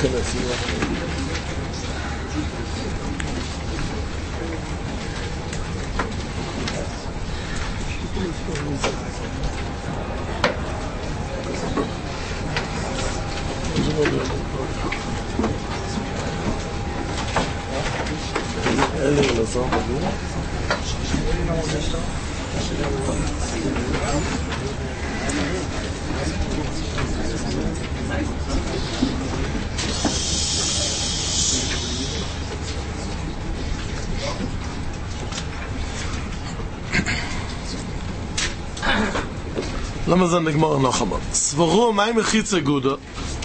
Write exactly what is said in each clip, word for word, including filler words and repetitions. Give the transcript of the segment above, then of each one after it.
למה זה נגמר noch einmal? סברו מה עם מחיצה גודו?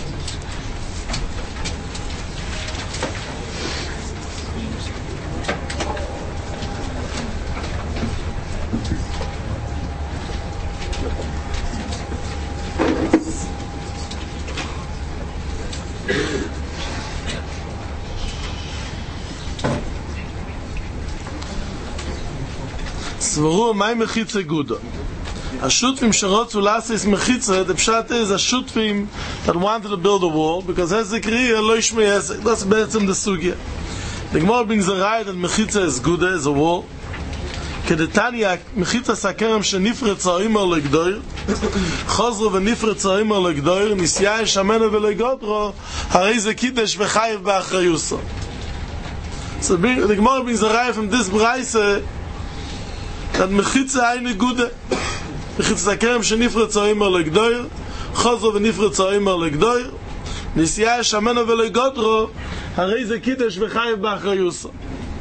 סברו מה עם מחיצה גודו? השותפים שרוצו לעשות מחיצה, the pshat is השותפים that wanted to build a wall, because Hezek Riyah לא ישמע Hezek. That's בעצם the sugya. The Gemara brings a raya that mechitza is good, is a wall. כדתניא, מחיצה סכרם שנפרץ האימר לגדור, חוזרו ונפרץ האימר לגדור, ניסיה ישמנו ולגודרו, הרי זה קידש וחייב באחריוסו. So the Gemara brings a raya from this braise that mechitza ain't good. מחיצה סכרם שנפרץ האימר לגדור, חוזרו ונפרץ האימר לגדור, ניסיה ישמנו ולגודרו, הרי זה קידש וחייב באחריוסו.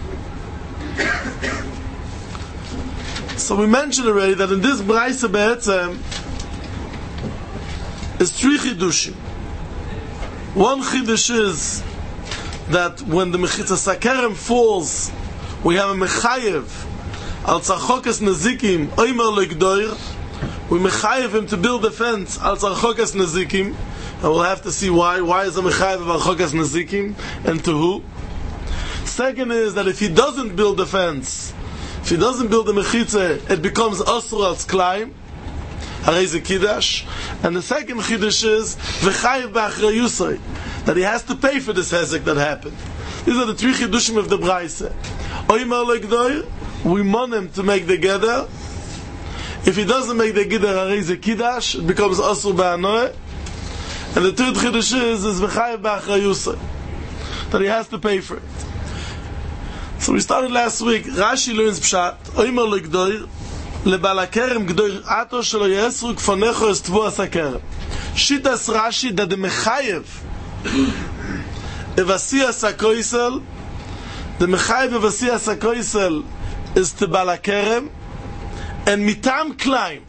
So we mentioned already that in this Braise Be'etzem is three chidushim. One chidush is that when the Mechitza Sakerem falls, we have a Mechayev al Tzarchokas Nezikim Oimer Legdoir. We Mechayev him to build a fence al Tzarchokas Nezikim, and we'll have to see why. Why is a Mechayev al Tzarchokas Nezikim, and to who? Second is that if he doesn't build the fence, if he doesn't build the mechitza, it becomes asur al tzklaim, harei ze kiddush. And the second kiddush is v'chayiv b'achrayusay, that he has to pay for this hezek that happened. These are the three chidushim of the Braise. Oimer legdoir, we want him to make the geder. If he doesn't make the geder, harei ze kiddush, it becomes asur b'anoeh. And the third chiddush is is v'chayiv b'achrayusay, that he has to pay for it. So we started last week. Rashi learns pshat. Oimer legdoir lebalakerem gdoir ato shelo yesru kfonecho es tvu asakerem. Shitas Rashi that the mechayev evasi asakoisel, the mechayev evasi asakoisel is to balakerem, and mitam klaim.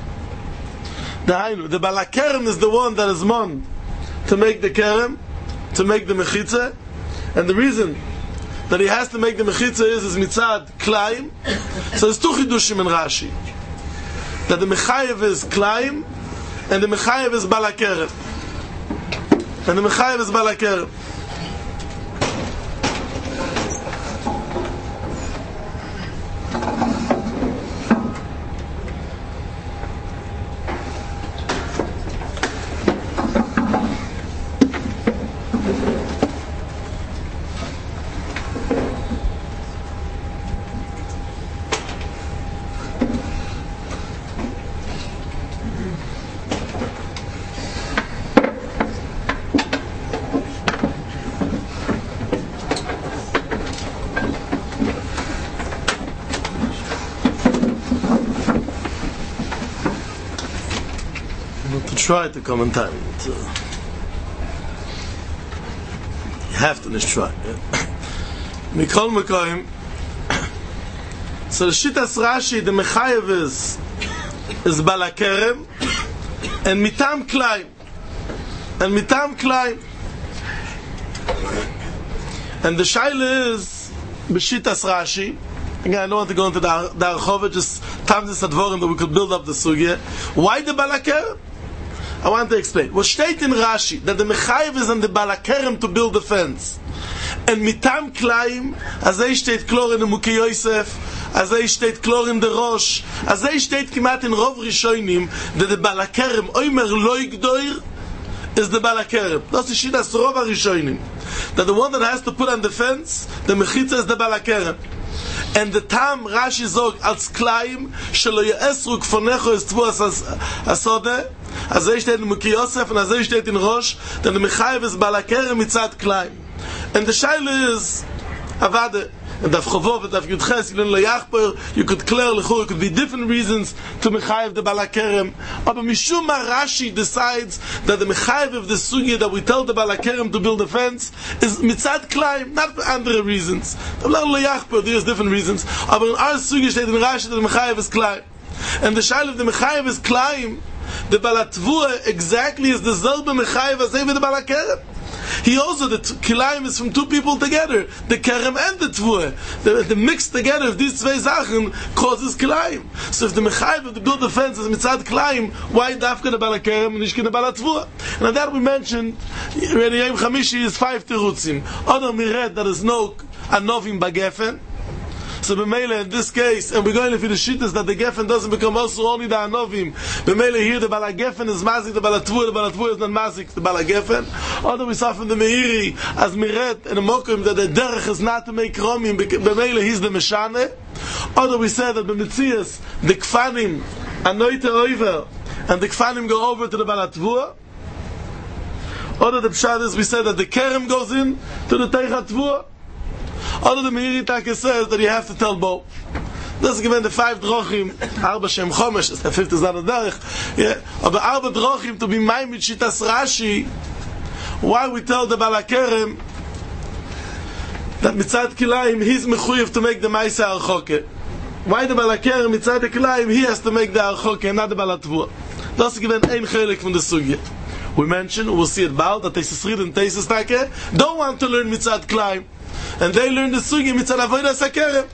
The the balakerem is the one that is mon to make the kerem, to make the mechitza, and the reason that he has to make the mechitza is is mitzad klaim. So there's two chidushim in Rashi, that the mechayev is klaim and the mechayev is balakerem, and the mechayev is balakerem. Try to come in time. Uh, you have to just try. Mikol Mekoim. So the Shitas Rashi, the Mechayev is is Balakerem and Mitam Klaim. And Mitam Klaim. And the Shaila is B'Shitas Rashi. Again, I don't want to go into the Archova, just time this advorim that we could build up the sugya. Why the Balakerem? I want to explain. What steht in Rashi, that the Mechayev is on the Balakerem to build the fence. And mitam klaim, azay steht klor in the Mukei Yosef, azay steht klor in the Rosh, azay steht kimat in Rov Rishonim, that the Balakerem oimer lo yigdoir, is the Balakerem. That's the Shita Sorov HaRishonim. That the one that has to put on the fence, the Mechitza is the Balakerem. And the Tam Rashi Zog als Klaim shelo ye'esru kfonecho es tvuas asode, azay steht in Muki Yosef and azay steht in Rosh, that the Mechayev is Balakerem mitzad Klaim. And the Shaila is Avade. And Daf Chovov and Daf Yudches, you could clear Lechur, it could be different reasons to Mechayev the Balakerem. But Mishum Rashi decides that the Mechayev of the Sugya that we tell the Balakerem to build a fence is Mitzad Klaim, not for other reasons. There's different reasons. But in our Sugya steht in Rashi that the Mechayev is Klaim. And the Shail of the Mechayev is Klaim, the Balatvua exactly is the Zelbe Mechayev as the Balakerem. He also, the kilayim is from two people together, the kerem and the tvua. The, the mix together of these two Sachen causes kilayim. So if the mechayev of the build the fence is mitzad kilayim, why dafka the bala kerem and nishkin the bala tvua? And that we mentioned, when Yom Chamishi is five terutzim. Other mired that is no anovim bagefen. So B'meile in this case, and we're going to the shittas that the gefen doesn't become also only the anovim. B'meile here the bala gefen is mazik, the bala tvua, the bala tvua is not mazik, the bala gefen. Although we saw from the Meiri as miret and a mokum that the derech is not to make romim. B'meile he's the meshane. Although we said that b'mitzias the kfanim anoite over and the kfanim go over to the bala tvua. Although the pshat is we said that the kerem goes in to the teicha tvua. Other than Meiri Taka says that you have to tell both. This is given the five drochim, Arba Shem Chomesh, the fifth is not a derech. Yeah, but Arba drochim to be mine with Shitas Rashi. Why we tell the Balakerem that Mitzad Kilayim he's mechuyev to make the Maisa Archoke. Why the Balakerem Mitzad Kilayim he has to make the Archoke and not the Balatvua. This is given ein chelik from the sugya. We mentioned, we'll see it about that Teisus Rid and Teisus Take don't want to learn Mitzad Kilayim. And they learn the sugi mitzad avodas hakerem.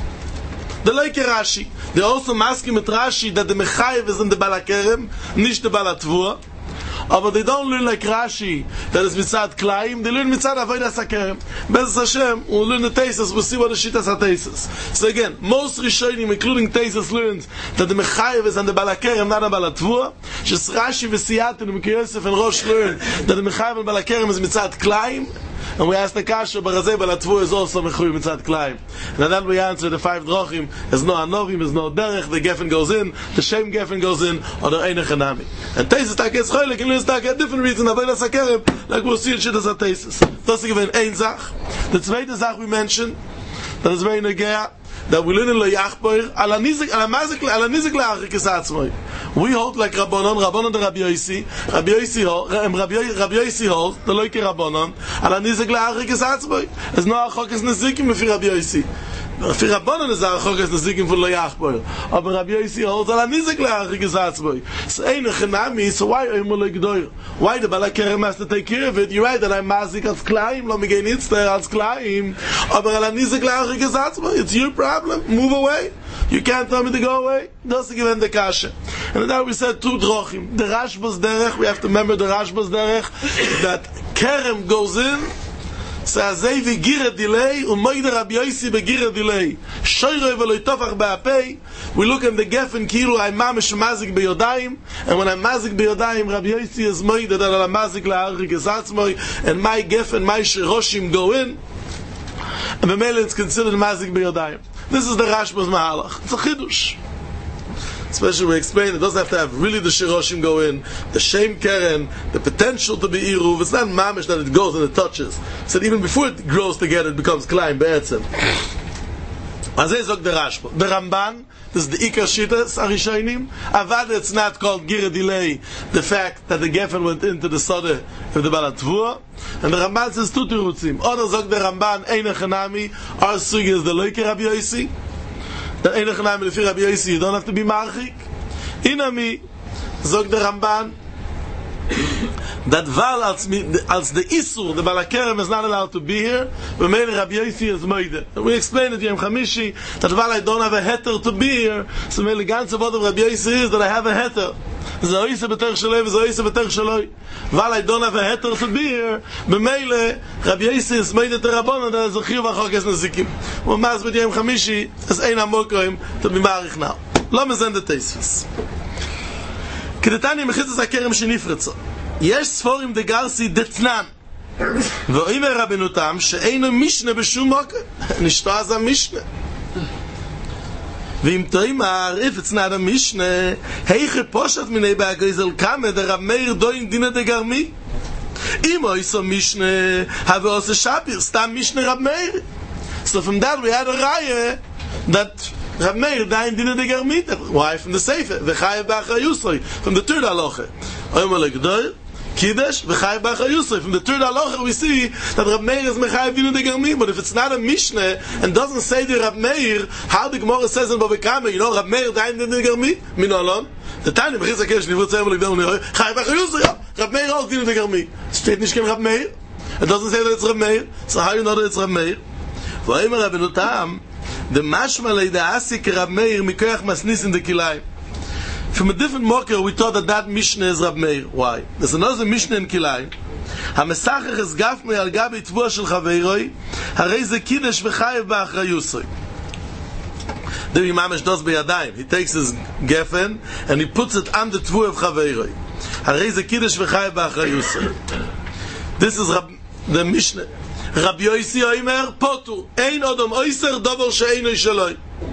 The like Rashi. They also masking with Rashi that the mechayev is in the balakerem, nicht the balatvua. But they don't learn like Rashi that is mitzad klaim. They learn mitzad avodas hakerem. Bez Hashem, we'll learn the Teisus. We'll see what the shittas are Teisus. So again, most Rishonim, including Teisus, learns that the mechayev is on the balakerem, not the balatvua. Just Rashi v'Siyat and Muki Yosef and Rosh learn that the mechayev and balakerem is mitzad klaim. And we asked the Kasha, Barazei Balatvu is also Mechuy Mitzad Klaim. And then we answer the five drochim, there's no Anovim, there's no Derech, the Geffen goes in, the Shem Geffen goes in, or the Eine Chanami. And Teisus Tak is Choylik, and Lins Tak had different reasons, Avodah Sakerem, like we'll see in Shittas HaTeisus. Das is given ein Zach. The zweite Zach we mentioned, that is very negea, that we learn in Lo Yachboir, ala Nizik, ala Mazik, ala Nizik Le'achik is Atzmoi. We hold like Rabbanon, Rabbanon the Rabbi Yosi, Rabbi Yosi hold, Rabbi Yosi hold, the Loike Rabbanon, ala Nizik Le'achik is Atzmoi. There's no Achok is Nizikim if Rabbi Yosi. If Rabbanon is Achok is Nizikim for Lo Yachboir. But Rabbi Yosi holds, ala Nizik Le'achik is Atzmoi. So Ein Echanami, so why are you Lo Gdoir? Why the Balakerem has to take care of it? You're right that I'm Mazik als Klaim, lo Megen Yitzter als Klaim, but ala Nizik Le'achik is Atzmoi. It's your problem. Move away. You can't tell me to go away. That's given the kasha. And then we said two drochim. The Rashbas derech, we have to remember the Rashbas derech, that kerem goes in, so azay v'gira delay, u'moyde Rabbi Yosi v'gira delay. Shoyroi v'loi tofach ba'apei, we look at the gefen kilu, I'm mamish mazik b'yodayim, and when I'm mazik b'yodayim, Rabbi Yosi is moyde that I'm mazik la'arik is atzmoi, and my gefen, my shiroshim go in, and b'mele it's considered mazik b'yodayim. This is the Rashbas Mahalach. It's a chidush. Especially we explain it doesn't have to have really the shiroshim go in, the shem keren, the potential to be iruv. It's not mamish that it goes and it touches. So even before it grows together, it becomes klein be'etzem. Azay zog the Rashba. The Ramban, this is the Ikar Shittas Arishonim. Avad it's not called gira delay, the fact that the gefen went into the Sodeh of the Balatvua. And the Ramban says two terutzim. Oder zog the Ramban, Eine Chanami, our sugi is the Loike Rabbi Yosi. The Eine Chanami, lefi Rabbi Yosi, you don't have to be marchik. Inami, zog the Ramban, that Val als, als the Isur, the Balakerem is not allowed to be here, but mainly Rabbi Yosi is Moide. We explained it Yom Chamishi, that Val I don't have a heter to be here, so mainly ganz about of Rabbi Yosi is that I have a heter. Zoyse beter shloi, zoyse beter shloi. Val I don't have a heter to be here, but mainly Rabbi Yosi is Moide to Rabbanon, that is a chiyuv achok es nezikim. When Mas with Yom Chamishi, is ein amokoim to be marich now. Lo me send the Teisvis. Kedetani mechitzas hakerem shenifretza. יש ספורים דגרסי דתנן ואומר רבנו תם שאינו משנה בשום מקום נשתו אז המשנה ואם תוהים העריף אצנד המשנה היכי פושט מיני בהגריזל כמה דרב מאיר דוין דינא דגרמי אם אויסו משנה הווה עושה שפיר סתם משנה רב מאיר. So from that we had a raya that Rab Meir dain dina de garmita. Why? From the Sefer v'chayev b'achrayusrei from the third halacha. Omer legdol Kiddush v'chayev b'achrayusrei from the third halacha we see that Rab Meir is mechayev dina de garmita. But if it's not a Mishnah and doesn't say the Rab Meir, how the Gemara says in Bava Kama, you know Rab Meir dain dina de garmita min alon. The time in Bechitza Kesh nivut zeh legdol chayev b'achrayusrei. Rab Meir also dina de garmita. Steht nicht kein Rab Meir. It doesn't say that it's Rab Meir. So how you know that it's Rab Meir? V'omer Rabbeinu Tam, the mashma leida asik Rab Meir mikoyach masnis in the kilayim. From a different mocker, we thought that that Mishnah is Rab Meir. Why? There's another Mishnah in kilayim. HaMesachach es gaf me al gabi tvua shel chaveiroi, harei ze kiddush v'chayev b'achrayusrei. The Imamish does b'yadayim. He takes his gefen and he puts it on the tvua of chaveiroi. Harei ze kiddush v'chayev b'achrayusrei. This is Rab, the Mishnah. Rabbi Yosi Omer Potu Ein Odom Oyser Dover She'eino Shaloi.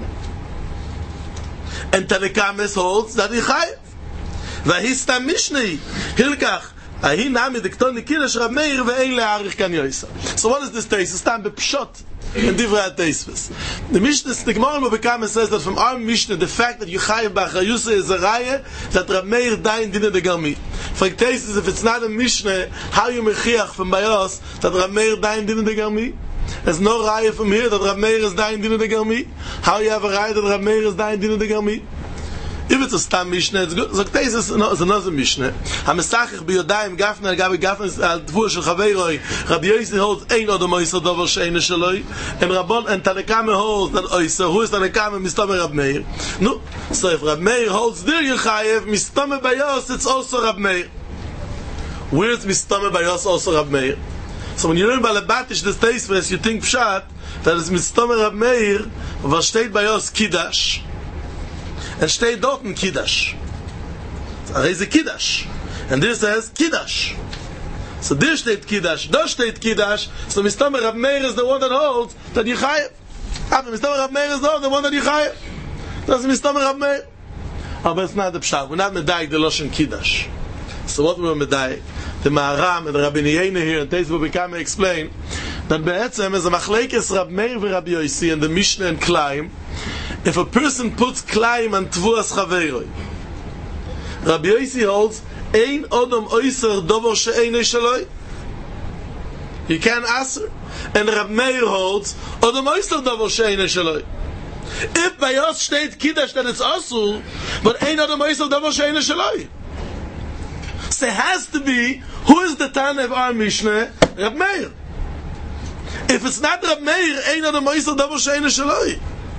And Tanekames holds that he chayev. V'histam Mishnei Hilkach Ahi Nami Dikton Nikilash Rab Meir Ve'ein Le'arich Kan Yosa. So what is this taste? It's time b'pshot in Divrei HaTeisves. The Mishnah, the Gemara in Bava says that from our Mishnah, the fact that you chayev b'achrayusrei is a raya that Rab Meir dain dina de garmi. For Teisves, if it's not a Mishnah, how you mechiach from Bayos that Rab Meir dain dina de garmi? There's no raya from here that Rab Meir is dain dina de garmi. How you have a raya that Rab Meir is dain dina de garmi? If it's a stam Mishnah, it's good. So Teisves is another Mishnah. HaMesachach b'yodayim gafna gabi gafna al tvua shel chaveiroi. Rabbi Yosi holds ein odom oyser dover she'eino shaloi. And Rabbon and Tanekame holds that oyser. Who is Tanekame? Mistame Rab Meir. No. So if Rab Meir holds there you chayev, Mistame Bayos, it's also Rab Meir. Where is Mistame Bayos also Rab Meir? So when you learn Balabatish this Teisves, you think Pshat that is Mistame Rab Meir, was steht Bayos Kiddush. And steht dort in Kiddush. There is a Kiddush. And this says Kiddush. So there steht Kiddush, there steht Kiddush. So Mistame Rab Meir is the one that holds that you chayev. Mistame Rab Meir is the one that you chayev. That's Mistame Rab Meir. But it's not the Pshat. We're not medayik the Loshen Kiddush. So what we were medayik? The Maharam and the Rabbi Niyena here and Teisves will become explain that Be'etzem is a machlekes Rab Meir and Rabbi Yosi and the Mishnah and Klaim. If a person puts Klaim on Tvuas Chaveiroi, Rabbi Yosi holds Ein Odom Oyser Dover She'eino Shaloi. You can't answer. And Rab Meir holds Odom Oyser Dover She'eino Shaloi. If by us state Kiddush then it's Asur, but Ein Odom Oyser Dover She'eino Shaloi. So it has to be, who is the Tana of our Mishnah? Rab Meir. If it's not Rab Meir, Ein Odom Oyser Dover She'eino Shaloi.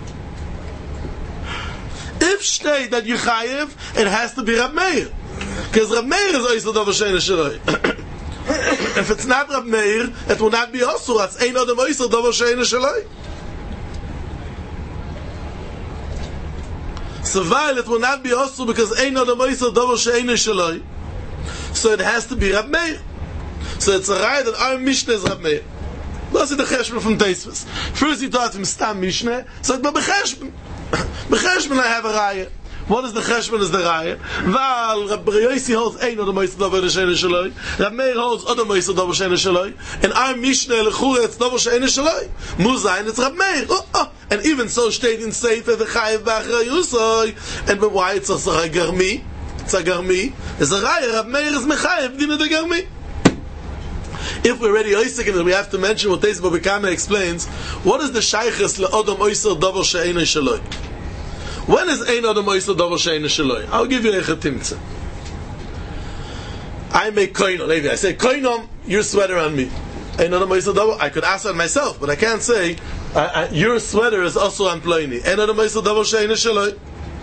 If state that you chayev, it has to be Rab Meir, because Rab Meir is Oyser Dover She'eino Shaloi. If it's not Rab Meir, it will not be Asur. It's Ein Odom Oyser Dover She'eino Shaloi. So while it will not be Asur because Ein Odom Oyser Dover She'eino Shaloi, so it has to be Rab Meir. So it's a right that our Mishnah is Rab Meir. That's the Cheshbon from Teisves. First he taught him Stam Mishnah, so but Becheshbon. Becheshbon I have a raya. What is the Cheshbon is the raya? Val Rabbi Yosi holds Ein Odom Oyser Dover She'eino Shaloi. Rab Meir holds Odom Oyser Dover She'eino Shaloi. And our Mishnah Lechura it's Dover She'eino Shaloi. Muzayin it's Rab Meir. Oh, oh. And even so state in Sefer V'chayev b'achrayusrei. And but why it's a garmi? It's a garmi. It's a raya. Rab Meir is mechayev dina de garmi. If we're already Oisik, we have to mention what Teisves Bava explains. What is the Shayches le'odom Oyser Dover She'eino Shaloi? When is Ein Odom Oyser Dover She'eino Shaloi? I'll give you a chetimtze. I make koinom. Maybe I say koinom, your sweater on me. Ein Odom Oyser Dover. I could ask on myself, but I can't say I, I, your sweater is also on Ploini. Ein Odom Oyser Dover She'eino Shaloi.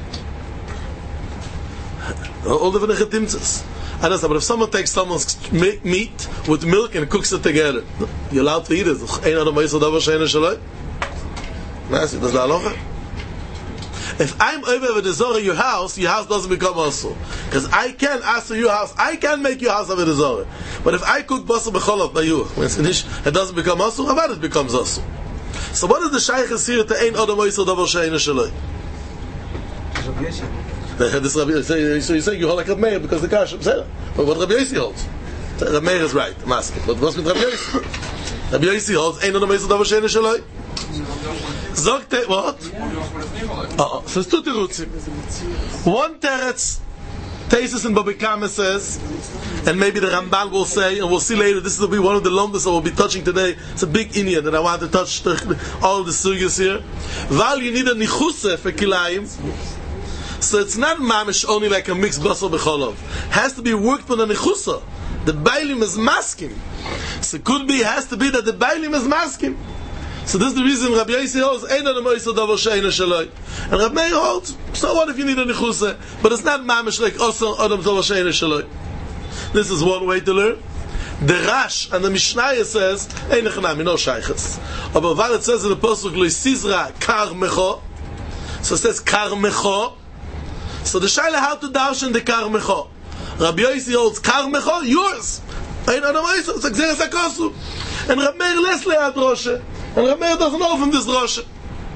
All different chetimtzes. I don't know, but if someone takes someone's meat with milk and cooks it together, you're allowed to eat it. Ein Odom Oyser Dover She'eino Shaloi. Nice, does that halacha? If I'm over with the Zohar your house, your house doesn't become also. Because I can ask for your house, I can make your house over the Zohar. But if I cook basar b'cholov by you, it doesn't become also, how about it becomes also? So what is the shaykhs here to ein adam oisel davar she'eina shaloi? This Rabbi, so you're saying you hold like Rabbi Meir because the Kasha, but what Rabbi Yossi holds? Rabbi Meir is right, I'm asking. But what's with Rabbi Yossi? Rabbi Yossi holds ein adam oisel davar she'eina shaloi. Zogte, what? Oh, so it's two terutzim. One teretz, Teisus and Baba Kama says, and maybe the Ramban will say, and we'll see later, this will be one of the longest that we'll be touching today. It's a big inyan that I want to touch all the sugyas here. Val you need a nichuse for kilayim. So it's not mamish only like a mixed basar b'cholov. Has to be worked on a nichusa. The bailim is masking. So it could be, has to be that the bailim is masking. So this is the reason Rabbi Yossi holds ein adam oisel davar she'eina shaloi, and Rabbi Meir holds so what if you need a nichusa, but it's not mamish like also adam davar she'eina shaloi. This is one way to learn. The Rash and the Mishnah says ein nechanami no shaychus, but while it says in the pasuk lo sizra kar mecho, so it says kar mecho. So the shaila how to darshan the kar mecho. Rabbi Yossi holds kar mecho yours. Ein adam oisel it's exeres hakosu, and Rabbi Meir les le'ad roshe. And Rabbi Meir doesn't know from this Rosh.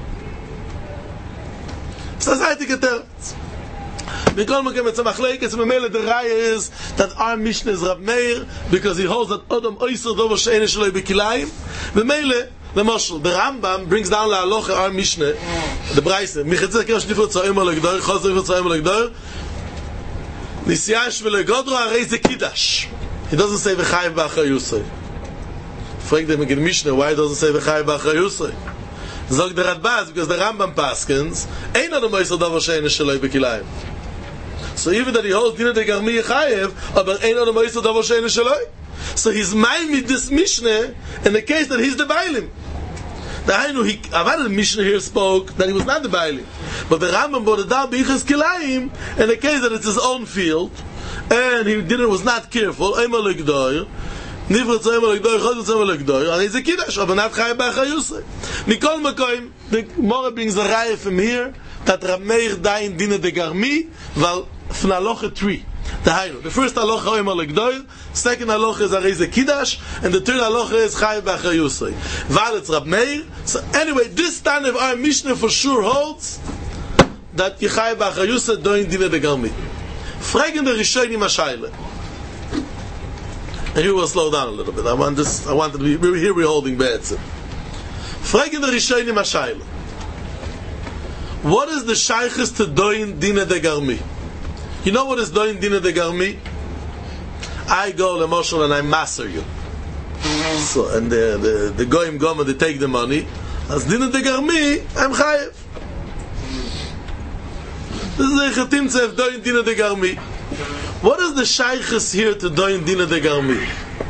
So that's how to get there. Mikol Mokem it's a machlek, it's a memele, the raya is that our Mishnah is Rabbi Meir, because he holds that Odom Oisel Dovo She'eina Shaloi B'Kilayim. Memele, the Moshel, the Rambam brings down la Alocha our Mishnah, the Braise, Michetzeh Kem Shnifot Tza'im Olekdor, Chosr Shnifot Tza'im Olekdor, Nisyash V'Legodro Arei Ze Kiddush. He doesn't say V'chayiv B'Achayusay. Frag them in Mishnah, why doesn't say v'chayiv b'achrayusay? Zog the Radbaz, because the Rambam paskins, ein adam oisel davar she'eina shaloi b'kilayim. So even that he holds dinah de garmi chayiv, but ein adam oisel davar she'eina shaloi. So he's miming this Mishnah in the case that he's the bailim. The Hainu, he, Avad the Mishnah here spoke that he was not the bailim, but the Rambam brought it down b'ichas kilayim in the case that it's his own field, and he didn't was not careful. Eimal l'gdoir. Nifrat tzayim al-Ekdoy, Chod tzayim al-Ekdoy, and he's a Kiddush, but not Chayav b'Achayusay. Mikol Makoim, the Gemara brings a raya from here, that Rabbi Meir dain dina de garmi, val fnalocha three. The Hainu. The first halacha oim al-Ekdoy, second halacha is Arei Ze Kiddush, and the third halacha is Chayav b'Achayusay. Val it's Rabbi Meir. So anyway, this time of our Mishnah for sure holds that Chayav b'Achayusay doin dina de garmi. Fragen the Rishonim HaShaila. And here we'll slow down a little bit. I want this. I wanted to be. We're here. We're holding Be'etzim. Fragen the Rishonim HaShaila. What is the shaykhis to doin dina de garmi? You know what is doin dina de garmi? I go to Moshel and I master you. So and the the the goyim goma they take the money. As dina de garmi, I'm chayev. This is a chatim tzef doin dina de garmi. What is the shaykhis here to doin dina de garmi?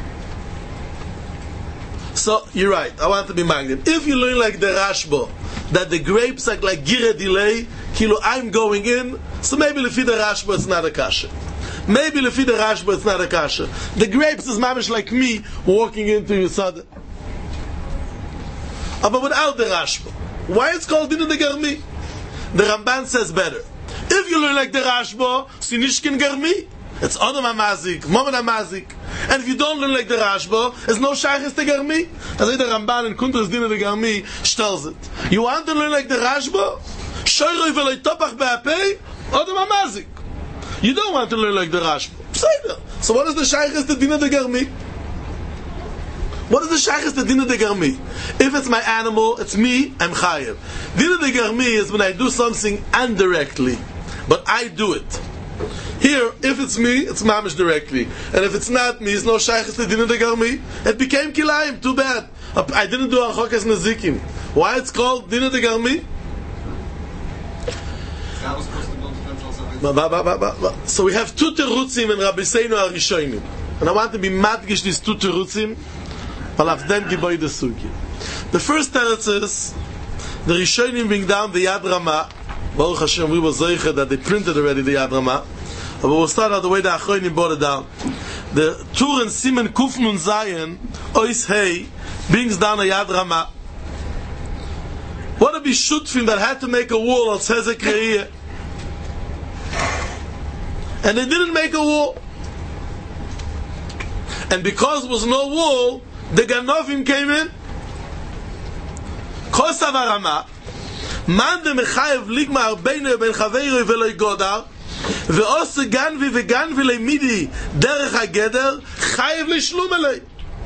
So you're right. I want to be magnet. If you learn like the Rashba that the grapes are like gira delay, kilo I'm going in. So maybe lefi the Rashba it's not a kasha. Maybe lefi the Rashba it's not a kasha. The grapes is mamish like me walking into Yisad. But without the Rashba, why it's called dina de garmi? The Ramban says better. If you learn like the Rashba, sinishkin garmi. It's Adam HaMazik, Momen HaMazik. And if you don't learn like the Rashba, it's no Shaykhis to Garmi. As the Ramban in Kuntres Dina de Garmi tells it. You want to learn like the Rashba? Shoyroi v'loi topach be'apei, Adam HaMazik. You don't want to learn like the Rashba. So what is the Shaykhis to Dina de Garmi? What is the Shaykhis to Dina de Garmi? If it's my animal, it's me, I'm Chayev. Dina de Garmi is when I do something indirectly, but I do it. Here, if it's me, it's mamish directly, and if it's not me, it's no shaykhis to dina de garmi. It became kilayim. Too bad. I didn't do achokas nezikim. Why it's called dina de garmi? So we have two terutzim in Rabbi Seinu Arishonim, and I want to be madgish these two terutzim. I'll have them giboy the sugi. The first teretz is the Rishonim bring down the Yad Ramah. Baruch Hashem, we were zeicha that they printed already the Yad Ramah. But we'll start out the way the Achronim brought it down. The Tur and Simen Kuf Nun Zayin Ois Hei brings down a Yad Ramah. What to be shutfim that had to make a wall on Tzezek Re'iyah? And they didn't make a wall. And because there was no wall, the Ganovim came in. Kosav Arama, man de mechayev ligma arbeinu ben chaveiroi v'lo ygodar, ve'ose ganvi ve'ganvi le'midi derech hageder, chayev lishlum elei.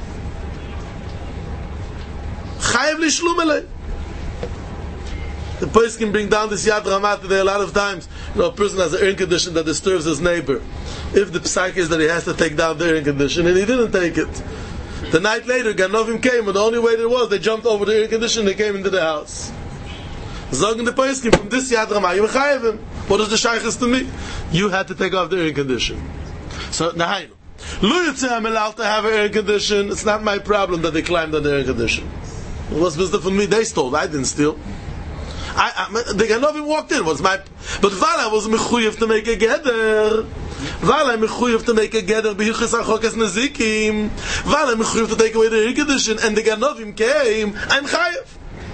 Chayev lishlum elei. The person can bring down this Yad Ramat today a lot of times. You know, a person has an air condition that disturbs his neighbor. If the psak is that he has to take down the air condition, and he didn't take it. The night later, Ganovim came, and the only way there was, they jumped over the air condition, they came into the house. Zogen the person from this Yad Ramat, you chayev him. What is the shaykhs to me? You had to take off the air condition. So, Nahainu. Lu Yitzeh, I'm allowed to have an air condition. It's not my problem that they climbed on the air condition. It was business for me, they stole. I didn't steal. I, I, the Ganovim walked in. Was my, but Vala was mechuyev to make a gather. Vala mechuyev to make a gather. B'yichus achokas nezikim. Vala mechuyev to take away the air condition. And the Ganovim came. I'm chayev.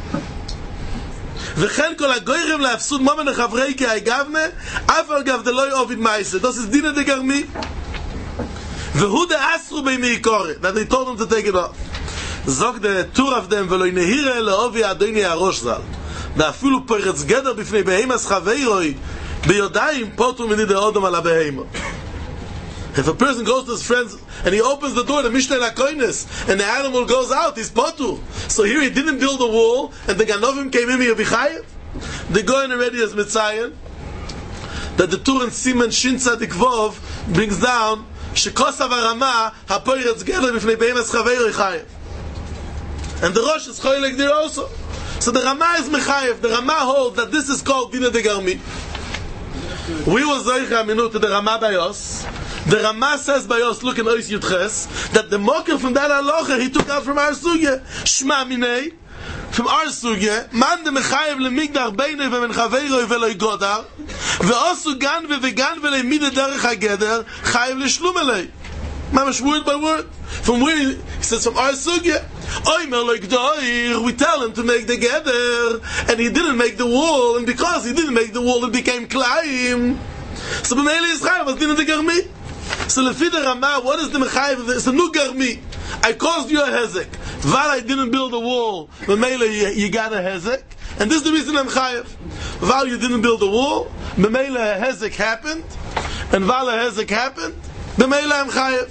V'chen kol hagoyrem le'afsud momen lechavrei ki ha'gavne afal gav de loy ovid ma'aseh. Das is dina de garmi. V'hu de asru be'mi yikore. That they told him to take it off. Zog de tur of them v'lo yinehire le'ovi adoni ha'rosh zal. ואפילו פרץ גדר בפני בהימס חברוי ביודעים פוטו מניד האודום על הבהימה. If a person goes to his friends and he opens the door, the Mishnah HaKoines, and the animal goes out, he's potu. So here he didn't build a wall, and the Ganovim came in, he'll be chayev. The Goyen already is Mitzayin, that the Tur and Siman Shin Tzadik Vov brings down, Shekosav Arama, HaPoretz Geder b'fnei Behemes Chaveroi chayev. And the Rosh is choylek there also. So the Rama is mechayev. The Rama holds that this is called Dina de Garmi. We will zoich aminu to the Rama Bayos. The Rama says Bayos, look in Ois Yudches, that the mocker from that halacha he took out from our sugya. Shma minei, from our sugya, man de mechayev lemigdar beinei v'men chaveiroi v'lo ygodar, ve'osu ganve ve'ganve le'mide derech hageder, chayev l'shlum elei. Mamash word by word. From where he says from our sugya. We tell him to make the gather, and he didn't make the wall, and because he didn't make the wall, it became Klaim. So b'meili is chayav, as dina de garmi. So lefi the Rama, what is the mechayev? It's a new garmi. I caused you a hezek. Val, I didn't build a wall. B'meili, you, you got a hezek, and this is the reason I'm chayav. Val, you didn't build a wall. B'meili, a hezek happened, and Val, a hezek happened. B'meili, I'm chayav.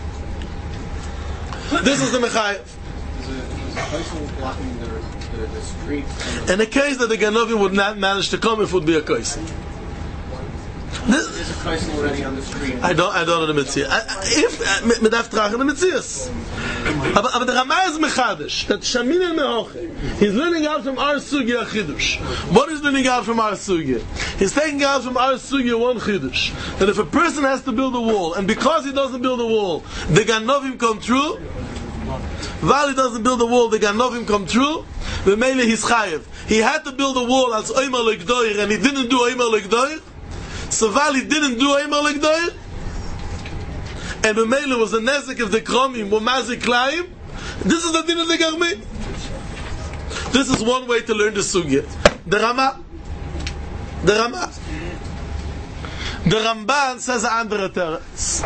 This is the mechayev. Blocking the, the, the street. In a case that the Ganovim would not manage to come, it would be a kaisen. There's a kaisen already on the street. I don't, I don't know the mitzvah. If medaf trachen the mitzvahs, but but the Rama is mechadish that shamin el mehoche. He's learning out from our sugya chidush. What is learning out from our sugya? He's taking out from our sugya one chidush. That if a person has to build a wall, and because he doesn't build a wall, the Ganovim come true. While he doesn't build a wall, the Ganovim come true. The Mele he's chayev. He had to build a wall as Omer Legdoir, and he didn't do Omer Legdoir. So while he didn't do Omer Legdoir, and the Mele was the nezek of the Kromim, Mumazik Klaim. This is the din of the Garmi. This is one way to learn the sugya. The Rama, the Rama, the Ramban says andere teretz.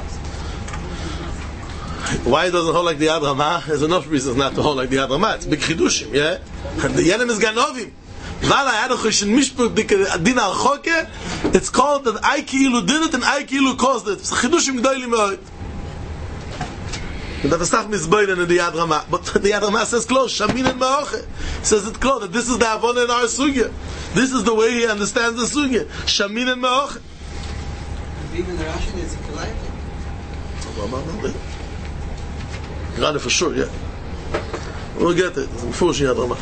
Why it doesn't hold like the Yad Rama? There's enough reasons not to hold like the Yad Rama. It's big chidushim, yeah? And the Yedim is Ganovim. Vala Yadochish and Mishpur Din Archoke, it's called that I Ki'ilu did it and I Ki'ilu caused it. It's a chidushim g'doyli me'od. And that is not misboinen in the Yad Rama. But the Yad Rama says close, Shamin and Ma'oche. Says it close, that this is the Avon in our sugya. This is the way he understands the sugya. Shamin and Ma'oche. Even the Rashi is a Got it for sure, yeah. We'll get it. It's unfortunate, Yad Rama.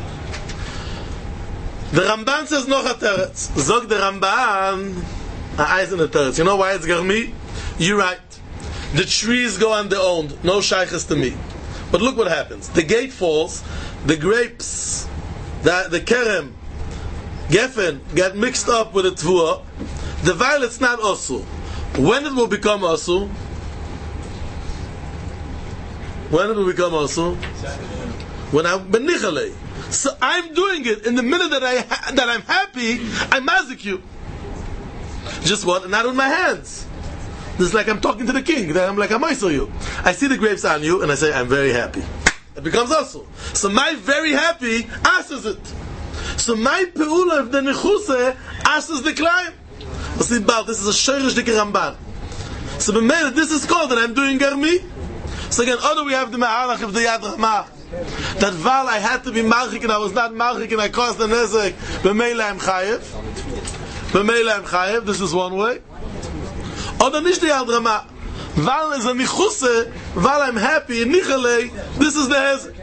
The Ramban says noch a teretz. Zog the Ramban a eyes in the teretz. You know why it's Garmi? You're right. The trees go on their own. No shaykhs to me. But look what happens. The gate falls. The grapes, the, the kerem, geffen, get mixed up with the tvua. The violet's not osu. When it will become osu? When it will become osu? when I'm benichale. So I'm doing it in the minute that I ha- that I'm happy. I mazik you. Just what? Not with my hands. This is like I'm talking to the king. Then I'm like I'm moisel you. I see the grapes on you, and I say I'm very happy. It becomes also. So my very happy asks it. So my peula of the nechuse asks the climb. This is a shirish dike Ramban. So b'meila, this is called that I'm doing garmi. So again, other we have the ma'alach of the Yad Ramah. That val I had to be malchik and I was not malchik and I caused the nezek. B'meila I'm chayev. B'meila I'm chayev. This is one way. Other nicht the Yad Ramah. Val is a nichuse. Val I'm happy. In nichalei. This is the hezek.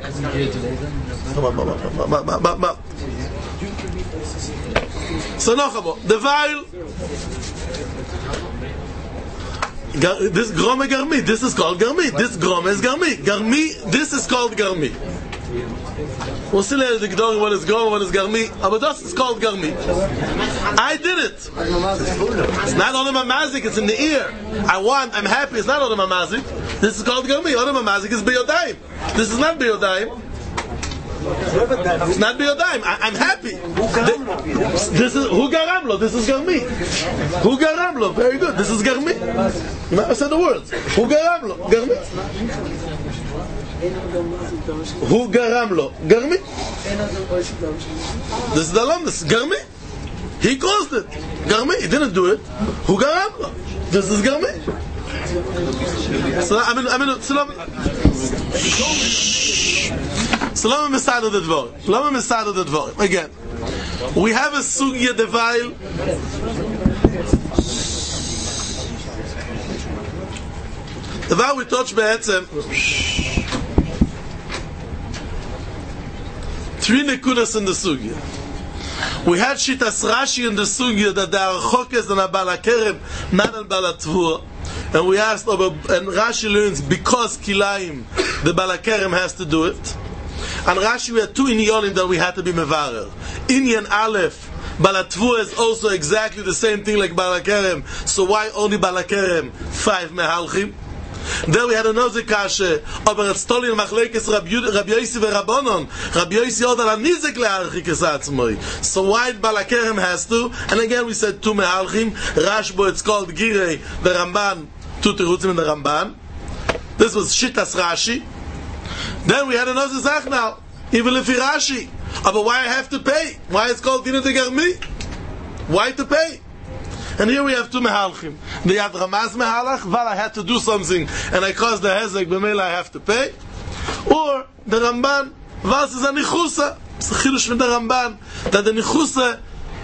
So noch einmal. The val. This grome garmi, this is called garmi. This grome is garmi. Garmi, this is called garmi. We'll see later the Gedor what is grome, what is garmi. But this is called garmi. I did it. It's not only my mazik, it's in the ear. I want, I'm happy, it's not only my mazik. This is called garmi. Only my mazik is biyodayim. This is not biyodayim. It's not biyodayim. I'm happy. This, this is hu garamlo. This is garmi. Hu garamlo. Very good. This is garmi. You might have said the words. Hu garamlo. Garmi. Hu garamlo. Garmi. This is the lam. This is garmi. He caused it. Garmi. He didn't do it. Hu garamlo. This is garmi. So I mean, I mean, so let me start the dvar. Let me start the dvar. Again, we have a sugya devail. The var we touch be'etzem three nekudas in the sugya. We had Shitas Rashi in the sugya that there are chokes and a balakerem, not a balatvur. And we asked, and Rashi learns because kilayim, the balakerem has to do it. And Rashi, we had two inyanim that we had to be mevarer. Inyan Aleph, Balatvu is also exactly the same thing like Balakerem. So why only Balakerem? Five mehalchim. Then we had another kashe, aber it's tolin machlekes Rabbi Yossi veRabbanon. Rabbi Yossi ordered a nizek le'archikes atzmoi. So why Balakerem has to? And again we said two mehalchim. Rashbo, it's called Girei, the Ramban, two terutzim in the Ramban. This was Shitas Rashi. Then we had another zach now, even if Rashi. But why I have to pay? Why it's called Dina de Garmi? Why to pay? And here we have two mehalchim. The Yad Ramaz mehalach, well I had to do something and I caused the hezek, b'meila I have to pay. Or the Ramban, was is a nichusa. It's a chidush from the Ramban, that the nichusa,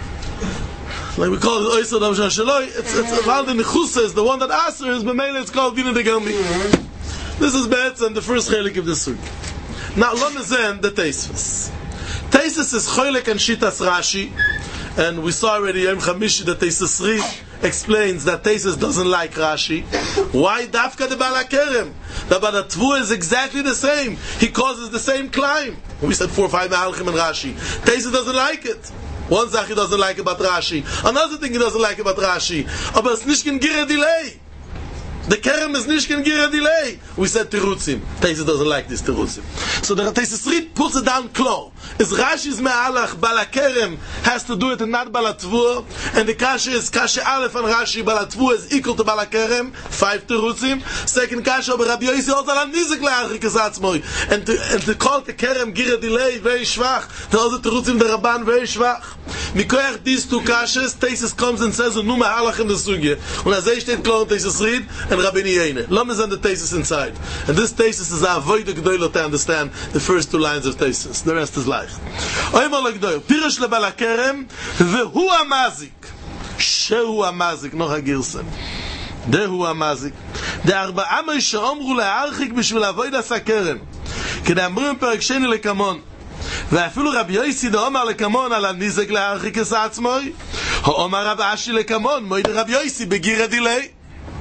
like we call it oisad am shaloi, it's, it's, while the nichusa is the one that answers, b'meila it's called Dina de Garmi. This is Be'etz and the first chelik of the sugi. Now, lo mezen the Teisvus. Teisvus is choylek and shitas Rashi, and we saw already Yom Chamishi that Teisvus Ri explains that Teisvus doesn't like Rashi. Why dafka the Balakerem? The Balatvu is exactly the same. He causes the same climb. We said four or five mehalchim and Rashi. Teisvus doesn't like it. One zach he doesn't like about Rashi. Another thing he doesn't like about Rashi. Aber es nicht kein gira delay. The kerem is nicht kein gira delay. We said terutzim. Teisvus doesn't like this terutzim. So the Teisvus Ri puts it down clear. Is Rashi's me'alach balakerem has to do it and not balatvur, and the kasha is kasha aleph and Rashi balatvur is equal to balakerem, five terutzim. Second kasha, but Rabbi Yossi also an nizek le'archikes atzmoi, and to and to call the kerem gira delay very schwach. The other terutzim the Rabban very schwach. Mikoyach these two kashas, Teisvus comes and says nu me'alach in the sugya. Und as they steht klar Teisvus Ri and Rabbi Yene. Let me send the Teisvus inside, and this Teisvus is a avoid the gedolah to understand the first two lines of Teisvus. The rest is life. Oymar legdoy pirish lebalakerem vehu amazik shehu amazik noch agirsen dehu amazik de arba'a mei sheomru le'archik bishvil avodas hakerem k'nei amru perek sheni lekamon ואפילו רבי יוסי דאמר לקמון על הנזק להרחיק את עצמוי האמר רב אשי לקמון מויד רבי יוסי בגירה דילי.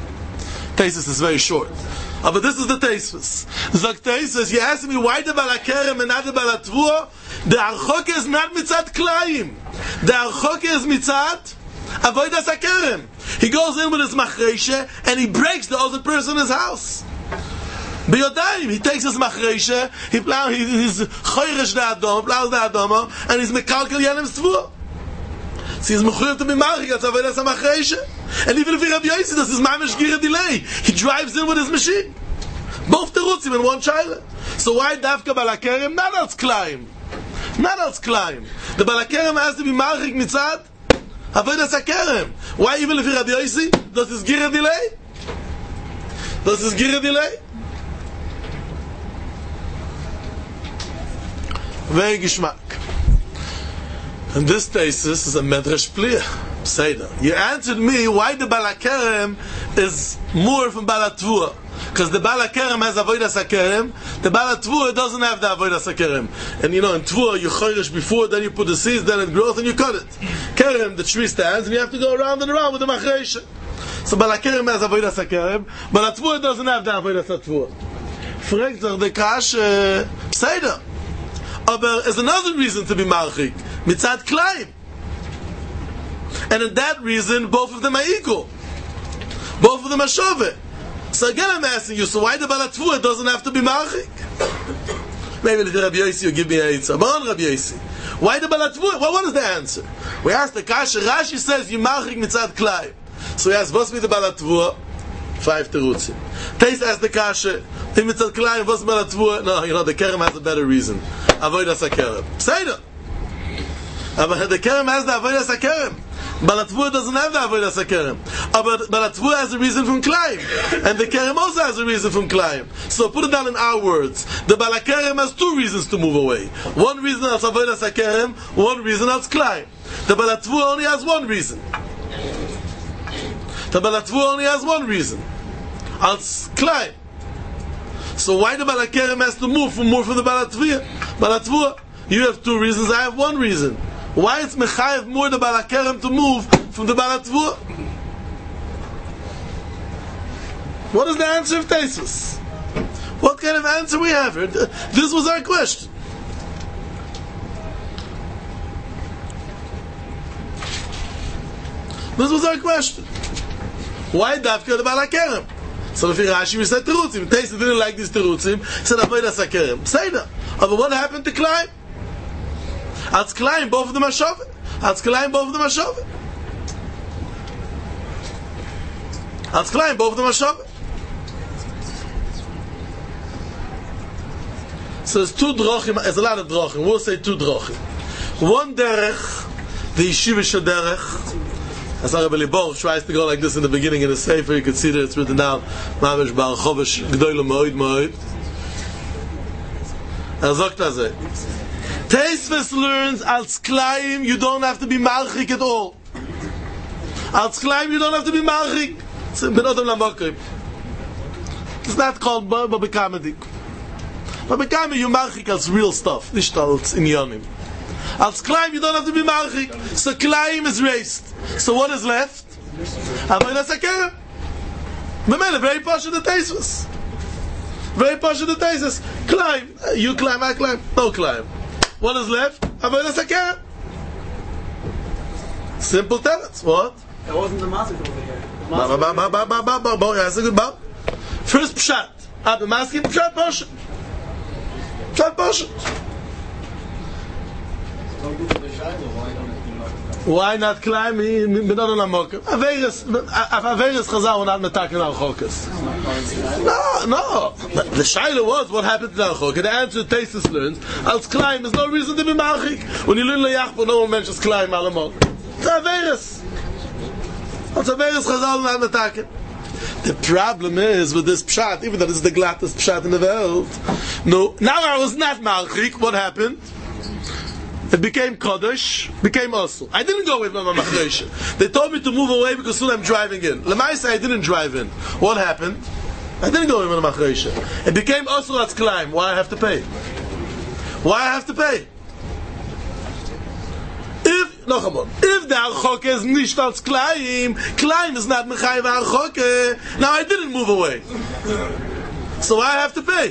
Teisvus is very short. Oh, but this is the Teisvus. Zok Teisvus, you ask me why the Balakerem and not the Balatvur? The Archok is not mitzat Klayim. The Archok is mitzat Avodas HaKerem. He goes in with his machreshe and he breaks the other person's house. Biyodayim, he takes his machreisha, he plows, he, he's choyresh the Adom, plows the Adomo, and he's mekalkel Yenem's tvua. So he's mechuyev to be marchik, that's avodas machreisha. And even if he Rabbi Yossi, that's his mamish gira delay. He drives in with his machine. Both terutzim in one child. So why dafka balakerem? Not als klein. Not als klein. The balakerem has to be marchik mitzad avodas hakerem. Why even if he Rabbi Yossi, does his gira delay? Does his gira delay? Very geschmack. And this thesis is a medrash pliya. Seder. You answered me why the balakerem is more from balatvua. Because the balakerem has avodas hakerem, the balatvua doesn't have the avodas hakerem. And you know, in tvua you choyresh before, then you put the seeds, then it grows, and you cut it. Kerem, the tree stands, and you have to go around and around with the machreisha. So balakerem has avodas hakerem, balatvua doesn't have the avodas hatvua. Fragt sich the kash Seder. Aber there's another reason to be marchik. Mitzad klein. And in that reason, both of them are equal. Both of them are shove. So again I'm asking you, so why the balatvua doesn't have to be marchik? Maybe the Rabbi Yossi will give me an answer. But on Rabbi Yossi, why the balatvua? Well, what is the answer? We asked the kasha, Rashi says you marchik mitzad klein. So we asked, what's with the balatvua? Five terutzim. Tais asked the kasha, if mitzad klein, what's balatvua? No, you know, the kerem has a better reason. Avodas hakerem. Seder. But the kerem has the avodas hakerem. Balatvua doesn't have the avodas hakerem. But Balatvua has a reason from Klein. And the kerem also has a reason from Klein. So put it down in our words. The balakerem has two reasons to move away. One reason as avodas hakerem, one reason as Klein. The Balatvua only has one reason. The Balatvua only has one reason. As Klein. So why the balakerem has to move from more from the Balatvua? Balatvua, you have two reasons, I have one reason. Why is mechayev more the balakerem to move from the balatvua? What is the answer of Taisus? What kind of answer we have here? This was our question. This was our question. Why dafka the balakerem? So if Rashi we said terutzim, Taisus didn't like these terutzim, he said avodas hakerem. Say that. But what happened to Klein? Als Klein, both of them are shove. Als Klein, both of them are shove. Als Klein, both of them are shove. So there's two drochim, there's a lot of drochim. We'll say two drochim. One derech, the yeshivish derech, as Rabbi Libor tries to go like this in the beginning in the Sefer, you can see that it's written down, Mamish Bar Chovesh Gdoilo Moed Moed. Er sagt das. Teisves learns als Kleim you don't have to be malchik at all. Als Kleim you don't have to be malchik. It's not called Babikamadik. Babikamadik you malchik as real stuff, nicht als inyanim. Als Kleim you don't have to be malchik. So Kleim is raised. So what is left? Avodas hakerem. Memele, very partial the Teisves. Very partial the Teisves. Kleim, you climb, I climb. No climb. What is left? Avodas hakerem. Simple tenets. What? That wasn't the mazik over here. Ba ba ba ba ba ba ba ba. That's a good ba. First pshat. Ah, the mazik pshat portion. Pshat portion. Why not climb? B'nodon lamokim. Averis, Averis Chazal were not metakin al chokas. No, no. The shaila was what happened to al chokas. The answer Taisus learns als climb is no reason to be machik. When you learn leyachbo, no one mentions climb alamok. It's Averis. It's Averis Chazal not metakin. The problem is with this pshat, even though this is the glattest pshat in the world. No, now I was not machik. What happened? It became Kodesh, became Osel. I didn't go with my Machreisha. They told me to move away because soon I'm driving in. Lemaisa, I didn't drive in. What happened? I didn't go with my Machreisha. It became Osel as Klein. Why I have to pay? Why I have to pay? If, no, come on. If the Archoke is nicht als Klein, Klein is not Mechai Archoke, now I didn't move away. So I have to pay.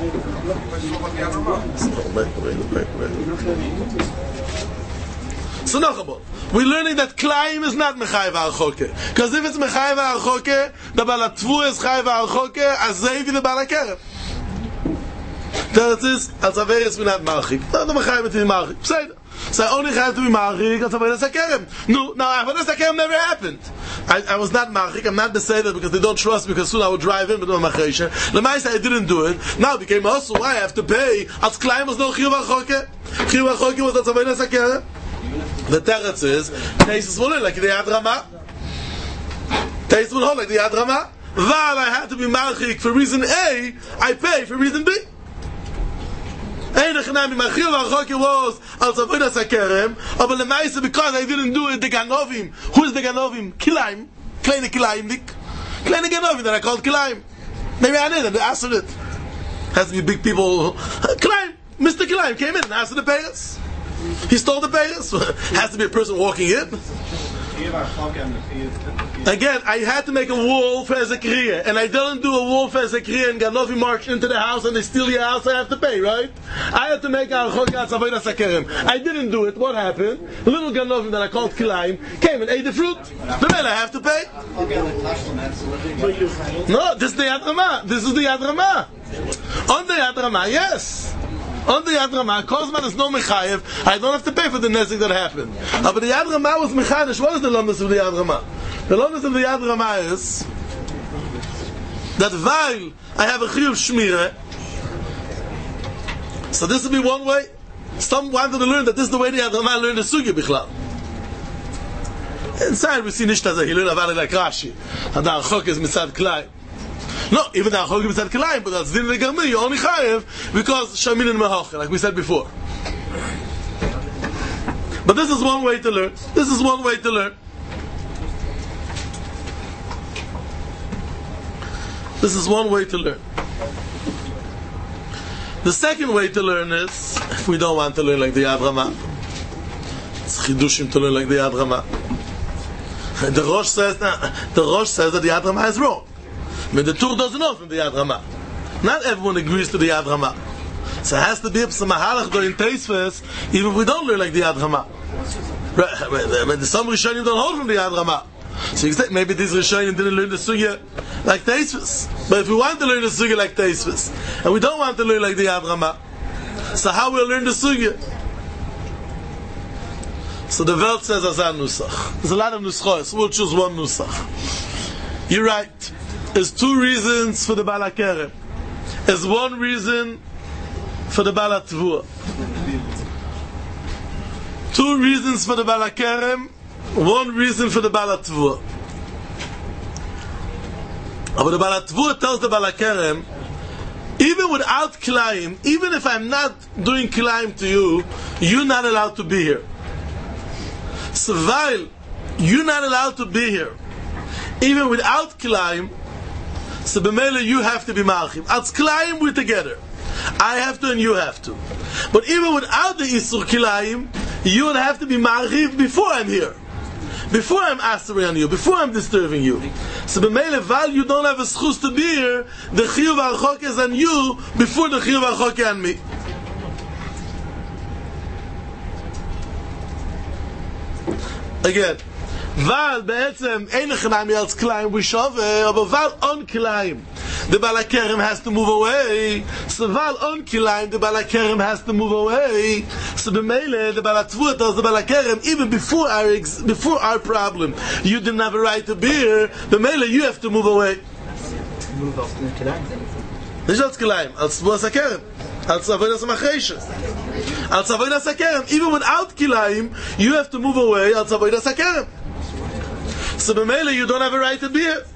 So So nachabot, we're learning that Klaim is not Mechayev Archoke. Because if it's Mechayev Archoke, the Balatvu is Chayev Archoke, as Zevi the Balakerem. That is, as Averis we're not Marchik. No, the Mechayev to be Marchik. Say that. So I only have to be Marchik as Avodas HaKerem. No, now Avodas HaKerem never happened. I, I was not Marchik, I'm not Beseder because they don't trust me, because soon I would drive in, but no Machresha. Lemaisa, I didn't do it. Now it became also why I have to pay. As Klaim was no Chiyuv Archoke. Chiyuv Archoke was as Avodas HaKerem. The teretz is, Teisus will like the Yad Ramah. Teisus will hold like the Yad Ramah. While I had to be Marchik for reason A, I pay for reason B. Einach Nami, my Chiyuv Archoke was als Avodas HaKerem, but the Maisa, because I didn't do it, the Ganovim. Who is the Ganovim? Kilaim. Kleine Kilaim, Nick. Kleine Ganovim that I called Kilaim. Maybe I did, they asked it. Has to be big people. Kilaim. Mister Kilaim came in and asked the payers. He stole the payers. Has to be a person walking in. Again, I had to make a wall for Ezekriya, and I didn't do a wall for Ezekriya, and Ganovi marched into the house and they steal your house, I have to pay, right? I had to make a Archokas Avodas HaKerem. I didn't do it. What happened? Little Ganovim that I called Kilaim came and ate the fruit. The man I have to pay. No, this is the Yad Ramah. This is the Yad Ramah. On the Yad Ramah, yes. On the Yad Ramah, Kozman is no Mechayev, I don't have to pay for the nezik that happened. Uh, but the Yad Ramah was Mechanish. What is the lomness of the Yad Ramah? The lomness of the Yad Ramah is that while I have a Chiyuv Shmira, so this will be one way. Some wanted to learn that this is the way the Yad Ramah learned the Sugya Bichlal. Inside we see Nishtazah, he learned about it like Rashi. And the Archok is Mitzad Klai. No, even the Archok is Mitzad Klai, but that's Din Legarmi, you only Chayev, because Shamin and Mehoche, like we said before. But this is one way to learn. This is one way to learn. This is one way to learn. The second way to learn is, if we don't want to learn like the Yad Ramah, it's Chidushim to learn like the Yad Ramah. The Rosh says, the Rosh says that the Yad Ramah is wrong. But the Tur doesn't know from the Yad Ramah. Not everyone agrees to the Yad Ramah. So it has to be some Mahalach during Teisves, even if we don't learn like the Yad Ramah. But some Rishonim don't hold from the Yad Ramah. So you can say, maybe these Rishonim didn't learn the Sugya like Teisves. But if we want to learn the Sugya like Teisves, and we don't want to learn like the Yad Ramah, so how will we learn the Sugya? So the Welt says Azan Nusach. There's a lot of Nuschos. We'll choose one Nusach. You're right. There's two reasons for the Balakerem. There's one reason for the Balatvua. Two reasons for the Balakerem, one reason for the Balatvua. But the Balatvua tells the Balakerem, even without Kilayim, even if I'm not doing Kilayim to you, you're not allowed to be here. So while you're not allowed to be here, even without Kilayim, so b'meila you have to be Malchim. As Kilayim we're together. I have to and you have to. But even without the Isur Kilayim, you would have to be Malchim before I'm here. Before I'm answering on you, before I'm disturbing you. So b'meila, while you don't have a schus to be here, the Chiyuv Archok is on you before the Chiyuv Archok is on me. Again, Val be'etzem einach nami als Kilayim we shove, but Val on Kilayim the Balakerem has to move away. So Val on Kilayim the Balakerem has to move away. So b'meile the Balatvua tells the Balakerem even before our ex- before our problem you didn't have a right to be here. B'meile you have to move away. Move off to Kilayim. Nicht als Kilayim, als Avodas HaKerem, als Avodas HaMachresha. Als Avodas HaKerem, even without Kilayim, you have to move away als Avodas HaKerem. So b'meila, you don't have a right to be here.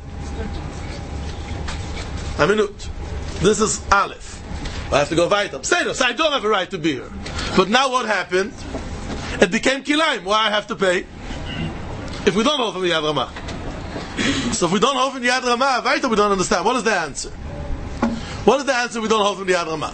A minute. This is Aleph. I have to go weiter. Say this, I don't have a right to be here. But now what happened? It became Kilayim. Why I have to pay? If we don't hold from the Yad Ramah. So if we don't hold from the Yad Ramah, weiter we don't understand. What is the answer? What is the answer we don't hold from the Yad Ramah?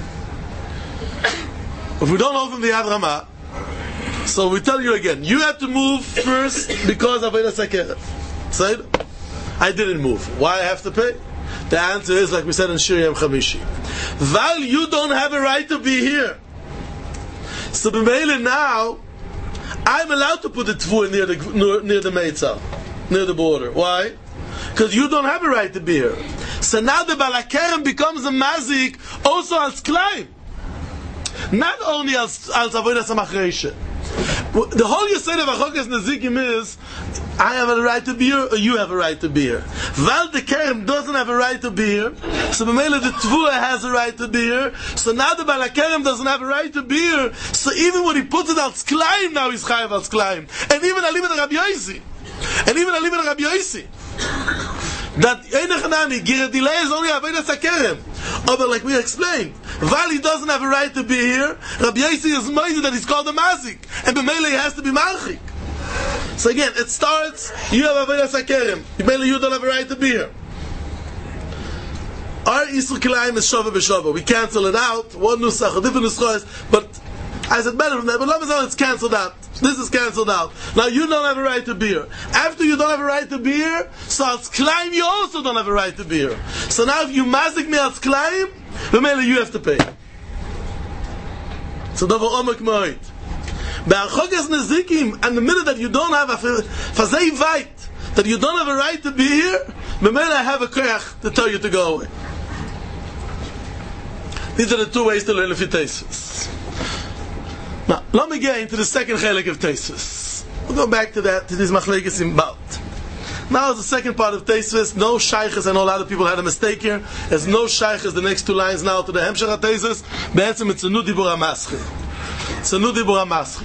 If we don't hold from the Yad Ramah, so we tell you again, you have to move first because of Avodas HaKerem. Say, I didn't move. Why I have to pay? The answer is like we said in Shir Yom Chamishi. While you don't have a right to be here, so b'meila now, I'm allowed to put the tefua near the near, near the meitzah, near the border. Why? Because you don't have a right to be here. So now the Balakerem becomes a mazik also as klein. Not only as as avodas hamachreisha. The whole Yesod of Achokas Nezikim is, I have a right to be here, or you have a right to be here. Val the Kerem doesn't have a right to be here, so B'meila the Tvua has a right to be here, so now the Balakerem doesn't have a right to be here, so even when he puts it al Sklayim, now he's Chayav al Sklayim. And even Alim and Rabbi Yosi. And even Alim and Rabbi Yosi. That Einachanami, Giradilei is only Avodas HaKerem. Oh, but like we explained, Vali doesn't have a right to be here. Rabbi Yosi is minded that he's called a mazik, and b'meila he has to be malchik. So again, it starts. You have avodas hakerem. B'meila you don't have a right to be here. Our Yisur Kilayim is shava b'shava. We cancel it out. One nusach, a different nusach, but I said better from that. But let me know it's cancelled out. This is cancelled out. Now you don't have a right to be here. After you don't have a right to be here, so als Klein you also don't have a right to be here. So now if you mazik me als Klein, b'meila you have to pay. So davar omek moed. Be'achokas nezikim, and the minute that you don't have a fazei vayt, that you don't have a right to be here, b'meila I have a koyach to tell you to go away. These are the two ways to learn if you taste this. Now, let me get into the second chelik of Teisvus. We'll go back to that, to these machlekes in Baut. Now, the second part of Teisvus, no shaykhs, I know a lot of people had a mistake here. There's no shaykhs, the next two lines now to the Hemshech HaTeisvus. Be'etzem it's a nu dibur HaMaschi. It's a nu dibur HaMaschi.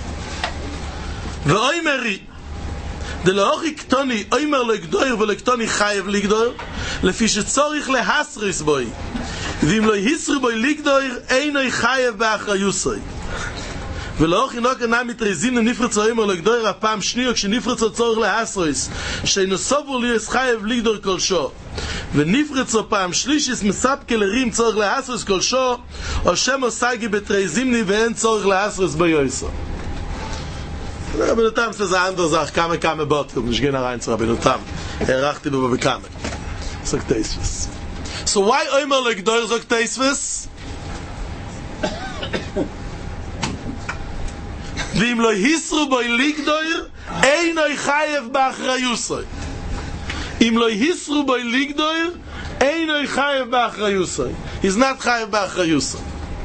Ve'oimeri, de le'ochi ktoni, oimer le'gdoir ve'le'ktoni chayev ligdoir, lefi shetzorich lehasris boi. V'im lo hisru boi ligdoir, einoi chayev be'achrayusoi. ולאוך ינוק אינם מתרזים לנפרץ האימר לגדור הפעם שנייה כשנפרץ הצורך להסרויס שנוסובו ליאס חייב לגדור כל שו ונפרץ הפעם שלישיס מספקה לרים צורך להסרויס כל שו או שם עוסגי בתרזימני ואין צורך להסרויס ביועסו רבינו תם זה אנדר זך כמה כמה בוטל נשגן הריינץ רבינו תם הערכתי בו בכמה זוג תייספס So why אימר לגדור זוג תייספס? ואם לא היסרו בוי ליגדויר, אינוי חייב באחריוסוי. אם לא היסרו בוי ליגדויר, אינוי חייב באחריוסוי. He's not חייב באחריוסוי.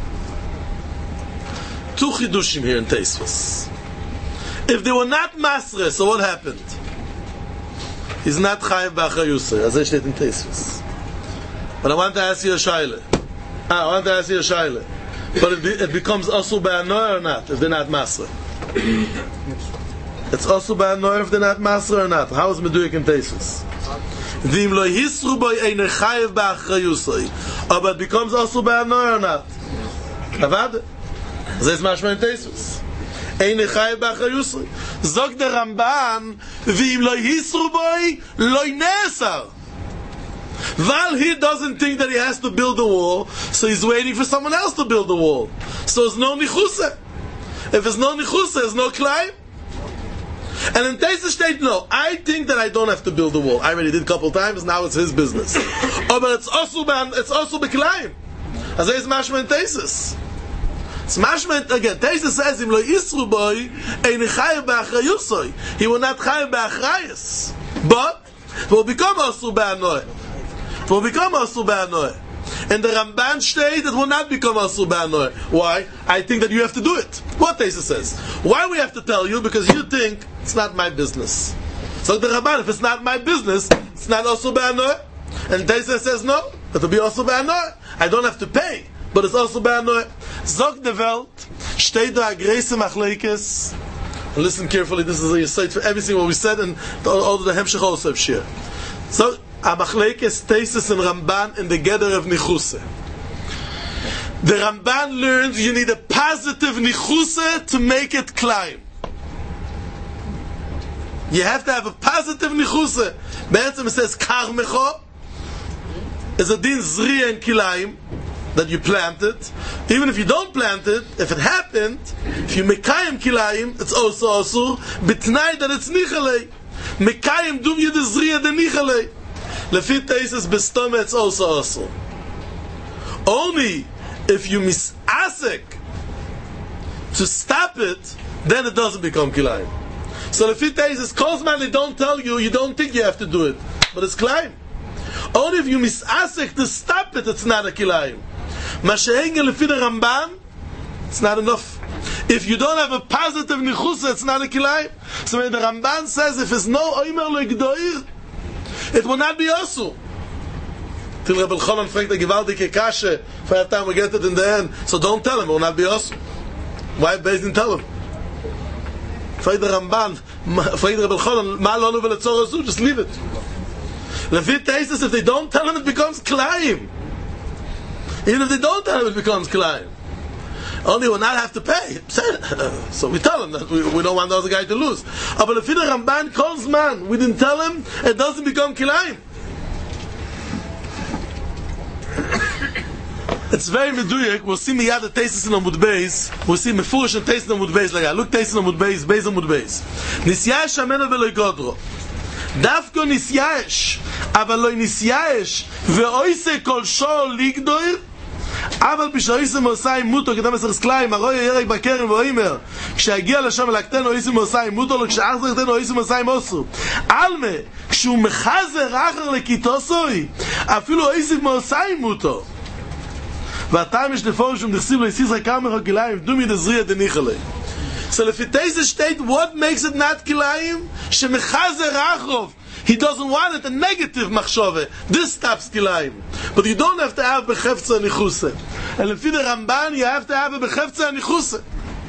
Two chidushim here in Teisvus. If they were not masre, so what happened? He's not חייב באחריוסוי. אז זה steht in Teisvus. But I want to ask you a shaila. Ah, I want to ask you a shaila. But it, be, it becomes also ba'anoy or not, if they're not masra. It's also ba'anoy if they're not masra or not. How is Meduik in Teisvus? V'im lo hisru boi eine chayev ba'achrayusoi. Oh, but it becomes also ba'anoy or not. Avad? Zeh is mashma in Teisvus. Eine chayev ba'achrayusoi. Zog de Ramban, v'im lo hisru boi lo nesar. While he doesn't think that he has to build a wall, so he's waiting for someone else to build the wall. So there's no nichusa. If there's no nichusa, there's no climb. And in Teisvus state, no, I think that I don't have to build the wall. I already did a couple of times, now it's his business. Oh, but it's also it's also b'climb. As is mashma in Teisvus. It's mashma again. Teisvus says, "Im lo yisru boy, ein chayev ba'achrayusoi." He will not chayev ba'achrayus, but it will become also ba'anoy. It will become Asur Ba'anoy. And the Ramban state it will not become Asur Ba'anoy. Why? I think that you have to do it. What Teisvus says? Why we have to tell you? Because you think it's not my business. So the Ramban, if it's not my business, it's not Asur Ba'anoy. And Teisvus says no, it will be Asur Ba'anoy. I don't have to pay, but it's Asur Ba'anoy. Zog de Welt, steht da Greise Machlekes. Listen carefully, this is a site for everything what we said and all of the Hemshech also share. So a machlekes Teisvus and Ramban in the gather of nichuse. The Ramban learns you need a positive nichuse to make it climb. You have to have a positive nichuse. Be'etzem it says karmecho is a din zriya and kilayim that you plant it. Even if you don't plant it, if it happened, if you mekayim kilayim, it's also asur. B'tnai that it's nichalei. Mekayim dum yed zriya de nichalei. Lefi Teisvus bestome, it's also also. Only if you misasek to to stop it, then it doesn't become kilayim. So if it is Kozman, they don't tell you, you don't think you have to do it, but it's kilayim. Only if you misasek to stop it, it's not a kilayim. Masha'engel lefi the Ramban, it's not enough. If you don't have a positive nichusa, it's not a kilayim. So when the Ramban says, if it's no oimer le'gdoir, it will not be also. Till Rebbe Elchanan fragt the gewaltige kashe, for that time we get it in the end. So don't tell him, it will not be also. Why Beis Din tell him? Fragt the Ramban, fragt Rebbe Elchanan, ma lonu v'letzor azu, just leave it. Levit Teisus, if they don't tell him, it becomes kilayim. Even if they don't tell him, it becomes kilayim. Only will not have to pay. So we tell him that we, we don't want the other guy to lose. But if the Ramban calls man, we didn't tell him, it doesn't become kilayim. It's very meduyek. We'll see miyad the Teisus in Amud Beis. We'll see mefurish and Teisus in Amud Beis. Like, look Teisus in Amud Beis, Beis Amud Beis. Nisyaesh amena v'lo yigodro. Dafko nisyaesh, אבל לא nisyaesh, ואויse kol shol ligdoir, אבל בשאויסם עושה מוטו כדם עשר סקליים הרוי ירק בקרן ואומר כשהגיע לשם ולקטן אויסם עושה מוטו לו כשאחזר קטן אויסם עושה מוסו אלמה כשהוא מחזר אחר לכיתוסוי אפילו אויסם עושה מוטו והטעם יש לפורש ומדחסיב לו יסיסה כמה חוקיליים דומי דזריה דניחלי. So if it is a state, what makes it not kilayim? שמחזר אחרוב. He doesn't want it, a negative machshove. This stops kilayim. But you don't have to have bechefza nichuse. And if you're the Ramban, you have to have a bechefza nichuse.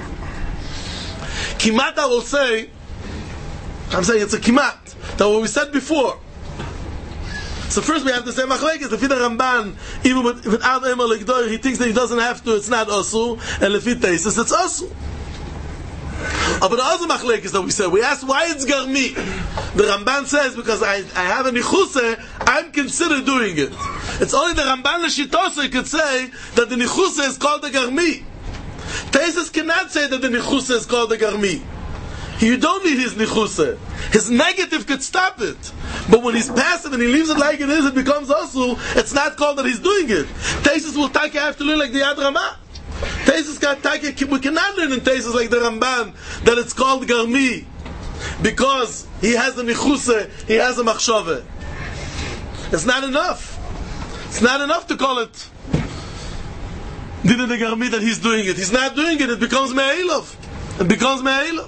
Kimat, I will say, I'm saying it's a kimat. That's what we said before. So first we have to say machlekes. If you're the Ramban, even without Emer Legdoir, he thinks that he doesn't have to, it's not osu. And if he tastes it's osu. Oh, but the other machlekes that we said, we asked why it's garmi. The Ramban says because I, I have a nichuse, I'm considered doing it. It's only the Ramban l'shitose could say that the nichuse is called the garmi. Teisus cannot say that the nichuse is called the garmi. You don't need his nichuse. His negative could stop it. But when he's passive and he leaves it like it is, it becomes also, it's not called that he's doing it. Teisus will take have to learn like the Yad Ramah. Teisus can take, we cannot learn in Teisus like the Ramban that it's called garmi because he has a nichuse, he has a machshove. It's not enough. It's not enough to call it Dina de garmi that he's doing it. He's not doing it. It becomes me'elov. It becomes me'elov.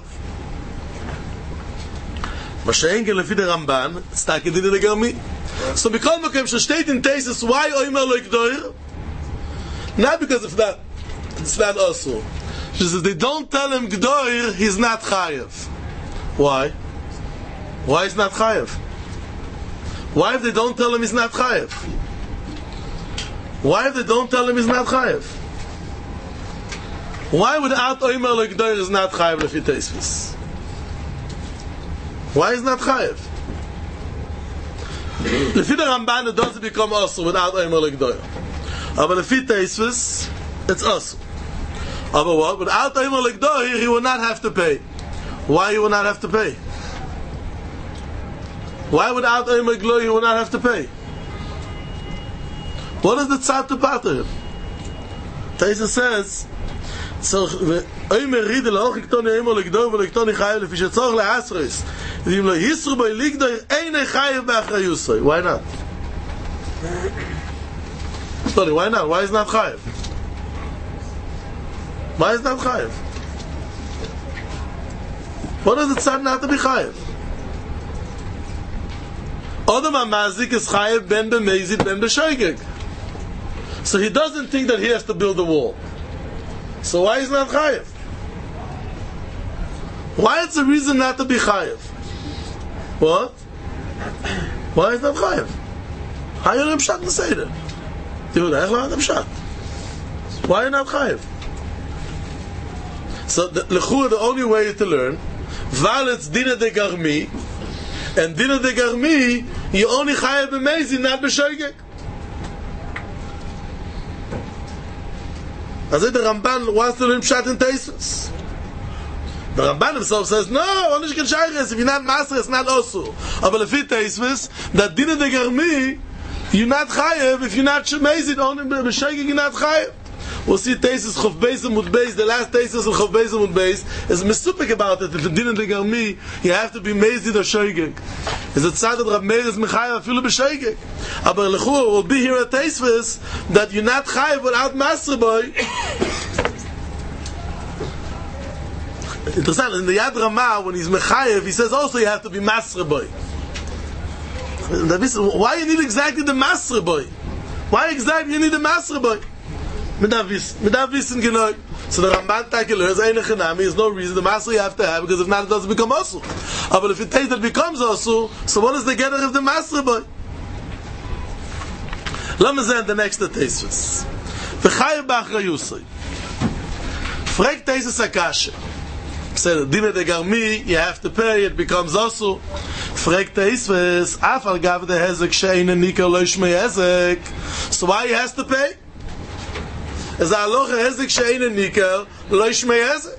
Masha'engel lefi the Ramban, it's not Dina de garmi. So because Mokem shesteht in Teisus, why oimer lo yikdoir? Not because of that. It's not also. She says they don't tell him Gdoir, he's not Chayev. Why? Why is not Chayev? Why if they don't tell him he's not Chayev? Why if they don't tell him he's not Chayev? Why without Oimer lo Gdoir is not Chayev lefi Teisvis? Why is not Chayev? Lefi the Ramban it doesn't become also without Oimer lo Gdoir. But lefi Teisvis it's also. Aber what? Without Oimer Legdoir, he will not have to pay. Why he will not have to pay? Why without Oimer Legdoir he will not have to pay? What is the tzad to pater him? Taisa says, so Oimer Ride Laoch Iktoni Oimer Legdoir V'Legtoni Chayev Lefi Shetzorch Le'asros V'im Lo Yisru B'I Legdoir Einei Chayev B'Achrayusoi. Why not? Sorry, why not? Why is not Chayev? Why is that chayev? What does it say not to be chayev? Adam HaMazik is chayev ben b'meizid ben b'shoigeg. So he doesn't think that he has to build a wall. So why is not chayev? Why is the reason not to be chayev? What? Why is not chayev? How are you not pshat to say that? Why are you not chayev? So the, the only way to learn, Val it's Dina de Garmi, and Dina de Garmi, you only chayev b'meizid, not b'shoigeg. As the Ramban wants to learn pshat in Teisus. The Ramban himself says, no, only can shayres, if you're not master, it's not osu. But if it Teisus, that Dina de Garmi, you're not chayev, if you're not b'meizid, only b'shoigeg, you're not chayev. We'll see Teisus Chof Beis and Mud Beis. The last Teisus of Chof Beis and Mud Beis is misupik about it. If the din of the Garmi, you have to be mezid or shoygig. Is it sad that Rab Meir is mechayev afilu b'shoygig? Aber lechur will be here at Teisus that you're not chayev without Masra Boy. Interessant, in the Yad Ramah, when he's mechayev, he says also you have to be Masra Boy. Why you need exactly the Masra Boy? Why exactly you need the Masra Boy? Mit da wissen, mit da wissen genau. So the Ramban Takeler is eine Genami, is no reason the Masra you have to have, because if not it doesn't become Osu. But if it takes that it becomes Osu, so what is the getter of the Masra Boy? Let me say the next Teisvus. V'chayev b'achrayusay. Frek Teisvus Akashe. Say the Dine de Garmi, you have to pay, it becomes Osu. Frek Teisvus, Afal gav de Hezek she'ein nika lo yishmei Hezek. So why he has to pay? As a halacha hezek she'ein nika lo yishmei Hezek.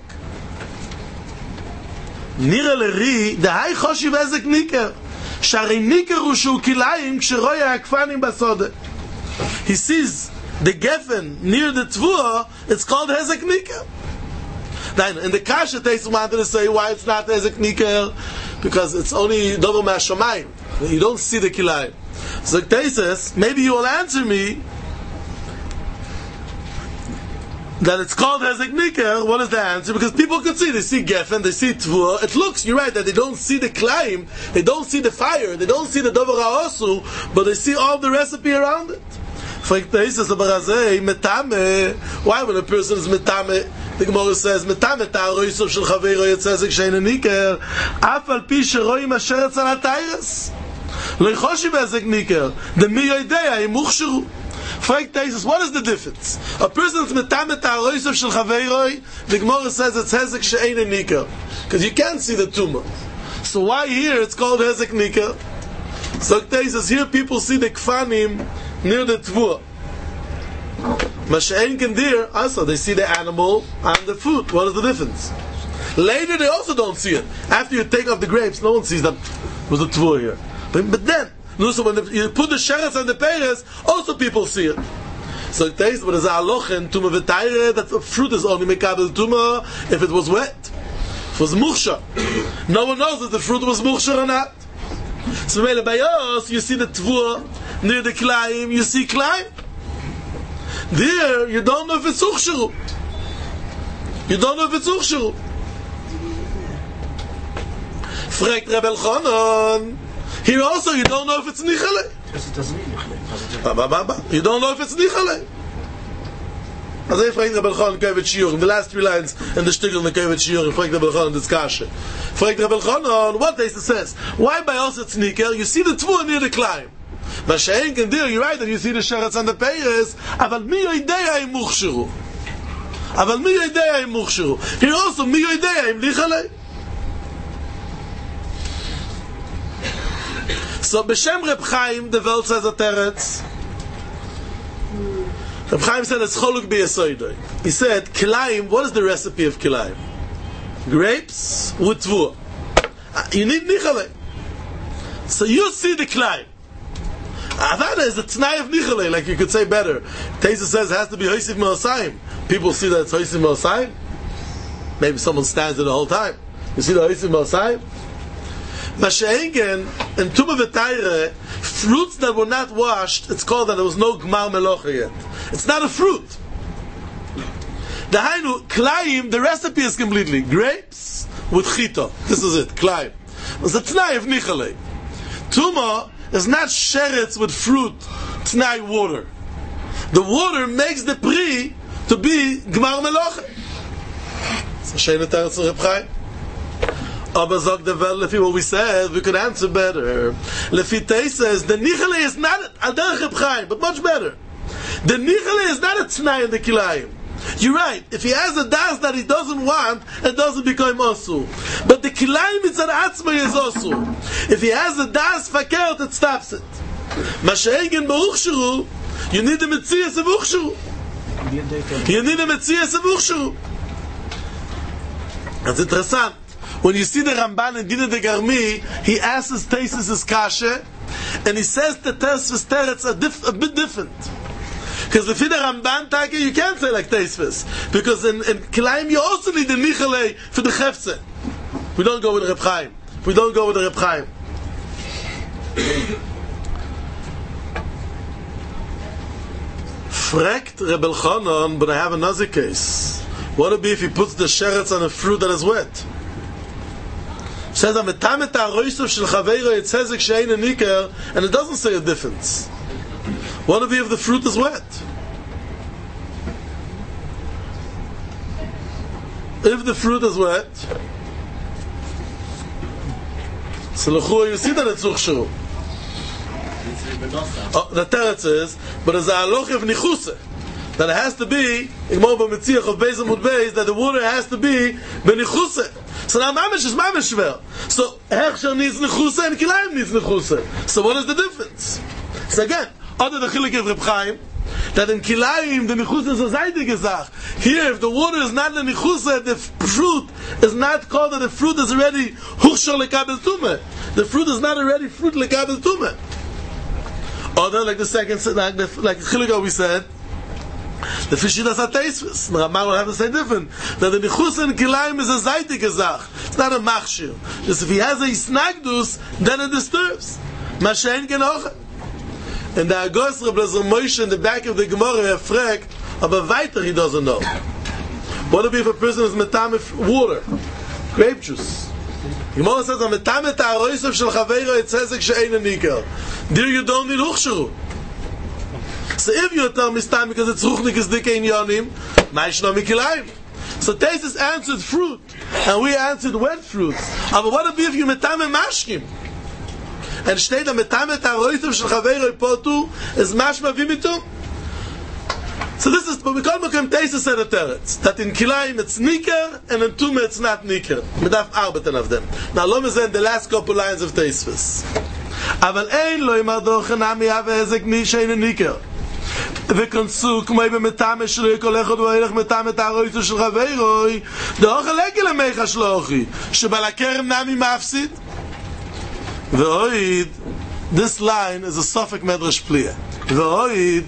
Nira leri, the hay choshiv hezek nika. Shari nika rushu kilayim ksheroya akfanim basode. He sees the geffen near the tvua, it's called hezek nika. Now, in the Kasha, Teisus wanted to say why it's not hezek nika, because it's only double mashamayim. You don't see the kilayim. So Teisus, maybe you will answer me that it's called hezek nika. What is the answer? Because people can see, they see geffen, they see tvua. It looks, you're right, that they don't see the kilayim, they don't see the fire, they don't see the davar ha'osu, but they see all the recipe around it. Why when a person is metame, the Gemara says metame ta'aroisov shel chaveiro yetzezek she'ein niker af al pi sheroim asher etzal hatayres lo yichoshiv hezek niker the mi yodea im uchshuru. What is the difference? A person is metame ta'aroisov shel chaveiro, the Gemara says it's hezek she'ein niker because you can't see the tumor. So why here it's called hezek niker? So Teisus, here people see the kfanim near the tvua. Masha'en Kendir, also they see the animal and the fruit. What is the difference? Later they also don't see it. After you take off the grapes, no one sees that was the tvua here. But, but then, so when you put the sheretz and the peres, also people see it. So it takes, but there's a halacha in Tumah v'Tayre that the fruit is only mekabel Tumah if it was wet. It was muksha. No one knows if the fruit was muksha or not. So by us, you see the tvua near the klaim, you see klaim. There, you don't know if it's uchsheru. You don't know if it's uchsheru. Fragt Reb Elchanan. Here also, you don't know if it's nichale. You don't know if it's nichale. As I fragt Reb Elchanan Kovet Shiur, in the last three lines in the shtickle in the Kovet Shiur, fragt Reb Elchanan this kasha. Fragt Reb Elchanan, what they says? Why by us it's nikel? You see the tvua near the klaim. Masha'en Kendir, you're right that you see the sheretz and the peres, aval mi yoidea im muchsheru. Aval mi yoidea im muchsheru. Here also, mi yoidea im lichalei. So, B'Shem Reb Chaim, the Welt says a teretz. Reb Chaim said, it's choluk b'yesoidoi. He said, kilayim, what is the recipe of kilayim? Grapes with tvua. You need nichalei. So you see the kilayim. Avada is a t'nai of nichalei, like you could say better. Teisa says it has to be hoisiv me'osayim. People see that it's hoisiv me'osayim. Maybe someone stands there the whole time. You see the hoisiv me'osayim? Masha'engen, in Tumah v'Tayre, fruits that were not washed, it's called that there was no gmar melocha yet. It's not a fruit. The hainu, klayim, the recipe is completely grapes with chita. This is it, klayim. It's a t'nai of nichalei. Tumah is not sheretz with fruit, t'nai water. The water makes the pri to be gmar melocha. It's a sheina teretz of Reb Chaim. Aber sagt the well, if what we said, we could answer better. Lefi Tei says, the nichale is not al derech Reb Chaim, but much better. The nichale is not a t'nai in the kilayim. You're right. If he has a das that he doesn't want, it doesn't become osu. But the kilayim mitzad atzma is osu. If he has a das fakert, it stops it. Masha'egen b'uchshuru, you need a metzias of uchshuru. You need a metzias of uchshuru. That's interessant. When you see the Ramban in Dina de Garmi, he asks Teisus his kasha, and he says the Teres Teretz are diff- a bit different. Because the Fida Ramban Taka, you can't say like Teisvis. Because in, in Kilayim, you also need the Nichale for the Chefze. We don't go with Reb Chaim. We don't go with the Reb Chaim. Frekt Reb Elchanan, but I have another case. What would it be if he puts the sheretz on a fruit that is wet? It says, and it doesn't say a difference. What would it be if the fruit is wet? If the fruit is wet, so you see that it's uchshu. Oh, the teretz is, but it's a haloch of nichuse, that it has to be that the water has to be benichuse. So now mamish is mamish shver. So hechsher needs nichuse and kilayim needs nichuse. So what is the difference? So again, other the chilik of Reb Chaim, that in kilayim the nichuse is a zaydige zach. Here, if the water is not the nichuse, the fruit is not called that the fruit is already huchshor lekabel tumah. The fruit is not already fruit lekabel tumah. Other like the second, like the like the chilik we said. The fishidas are tasteless. The Ramah will have to say different. That the nichus and kilayim is a zaydige zach. It's not a machshir. Just if he has a isnagdus, then it disturbs. Mashain genocha. And the Agos Reb Lezer Moshe in the back of the Gemara have frek, aber weiter he doesn't know. What would be if a person is metame water, grape juice? The Gemara says, "Metame ta'aroisav shel chaveiro etzezek she'ein nikar." There you don't need huchsharu. So if you tell me stam because it's ruchnik is dike in yonim, ma'ishno mikilayim. So Taisus answered fruit, and we answered wet fruits. But what would be if you metame mashkim? And steht da metame ta'aroisav shel chaveiro potu is mashma vimitu. So this is, but we call Mekem Taisus said a teretz, that in kilayim it's niker, and in tumah it's not niker. Medaf arbeten of them. Now lo mezen the last couple lines of Taisus. אבל אין לו אם הדוחן עמי אבי עזק מי שאין ניקר וכנסו כמו במטעם שלו כל אחד והילך מטעם את הרויצו של חברוי דאוכל לגל המייך שלוחי שבלקרם נמי מפסיד ואויד this line is a Suffolk Medrash Pliya ואויד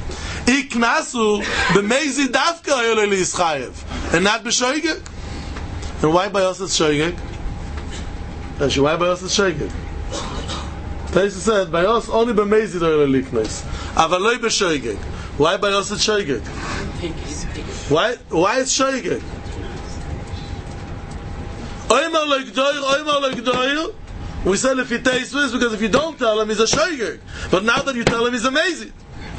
יקנסו במייזי דווקא היו לי לישחייב and not בשויגג. And why by us it's shoigeg? And why by us it's shoigeg? Taisa said, by us only b'mezid oil liknes, aval loy b'shoigeg. Why by us it's shoigeg? Why? Why it's shoigeg? Oymar lo gdoir, oymar lo gdoir. We said if he tastes this because if you don't tell him, he's a shoigeg. But now that you tell him, he's amazing.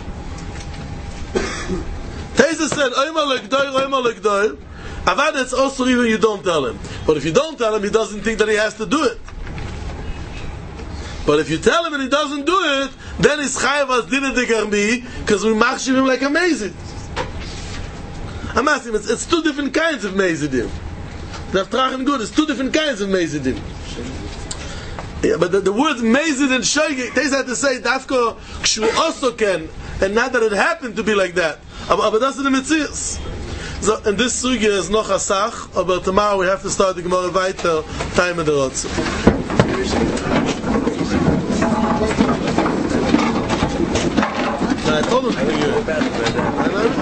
Taisa said, oymar lo gdoir, oymar lo gdoir. Avad it's also even you don't tell him. But if you don't tell him, he doesn't think that he has to do it. But if you tell him and he doesn't do it, then he's chayav as dinah de garmi, because we machshiv him like a mezid. I'm asking, it's, it's two different kinds of mezidim. The Aftrachen good, it's two different kinds of mezidim. Yeah, but the, the words mezid and shoigeg, they had to say dafko kshu also can, and not that it happened to be like that. But that's the mitzias. So, and this sugya is noch asach, but tomorrow we have to start the Gemara weiter, time of the Rotz.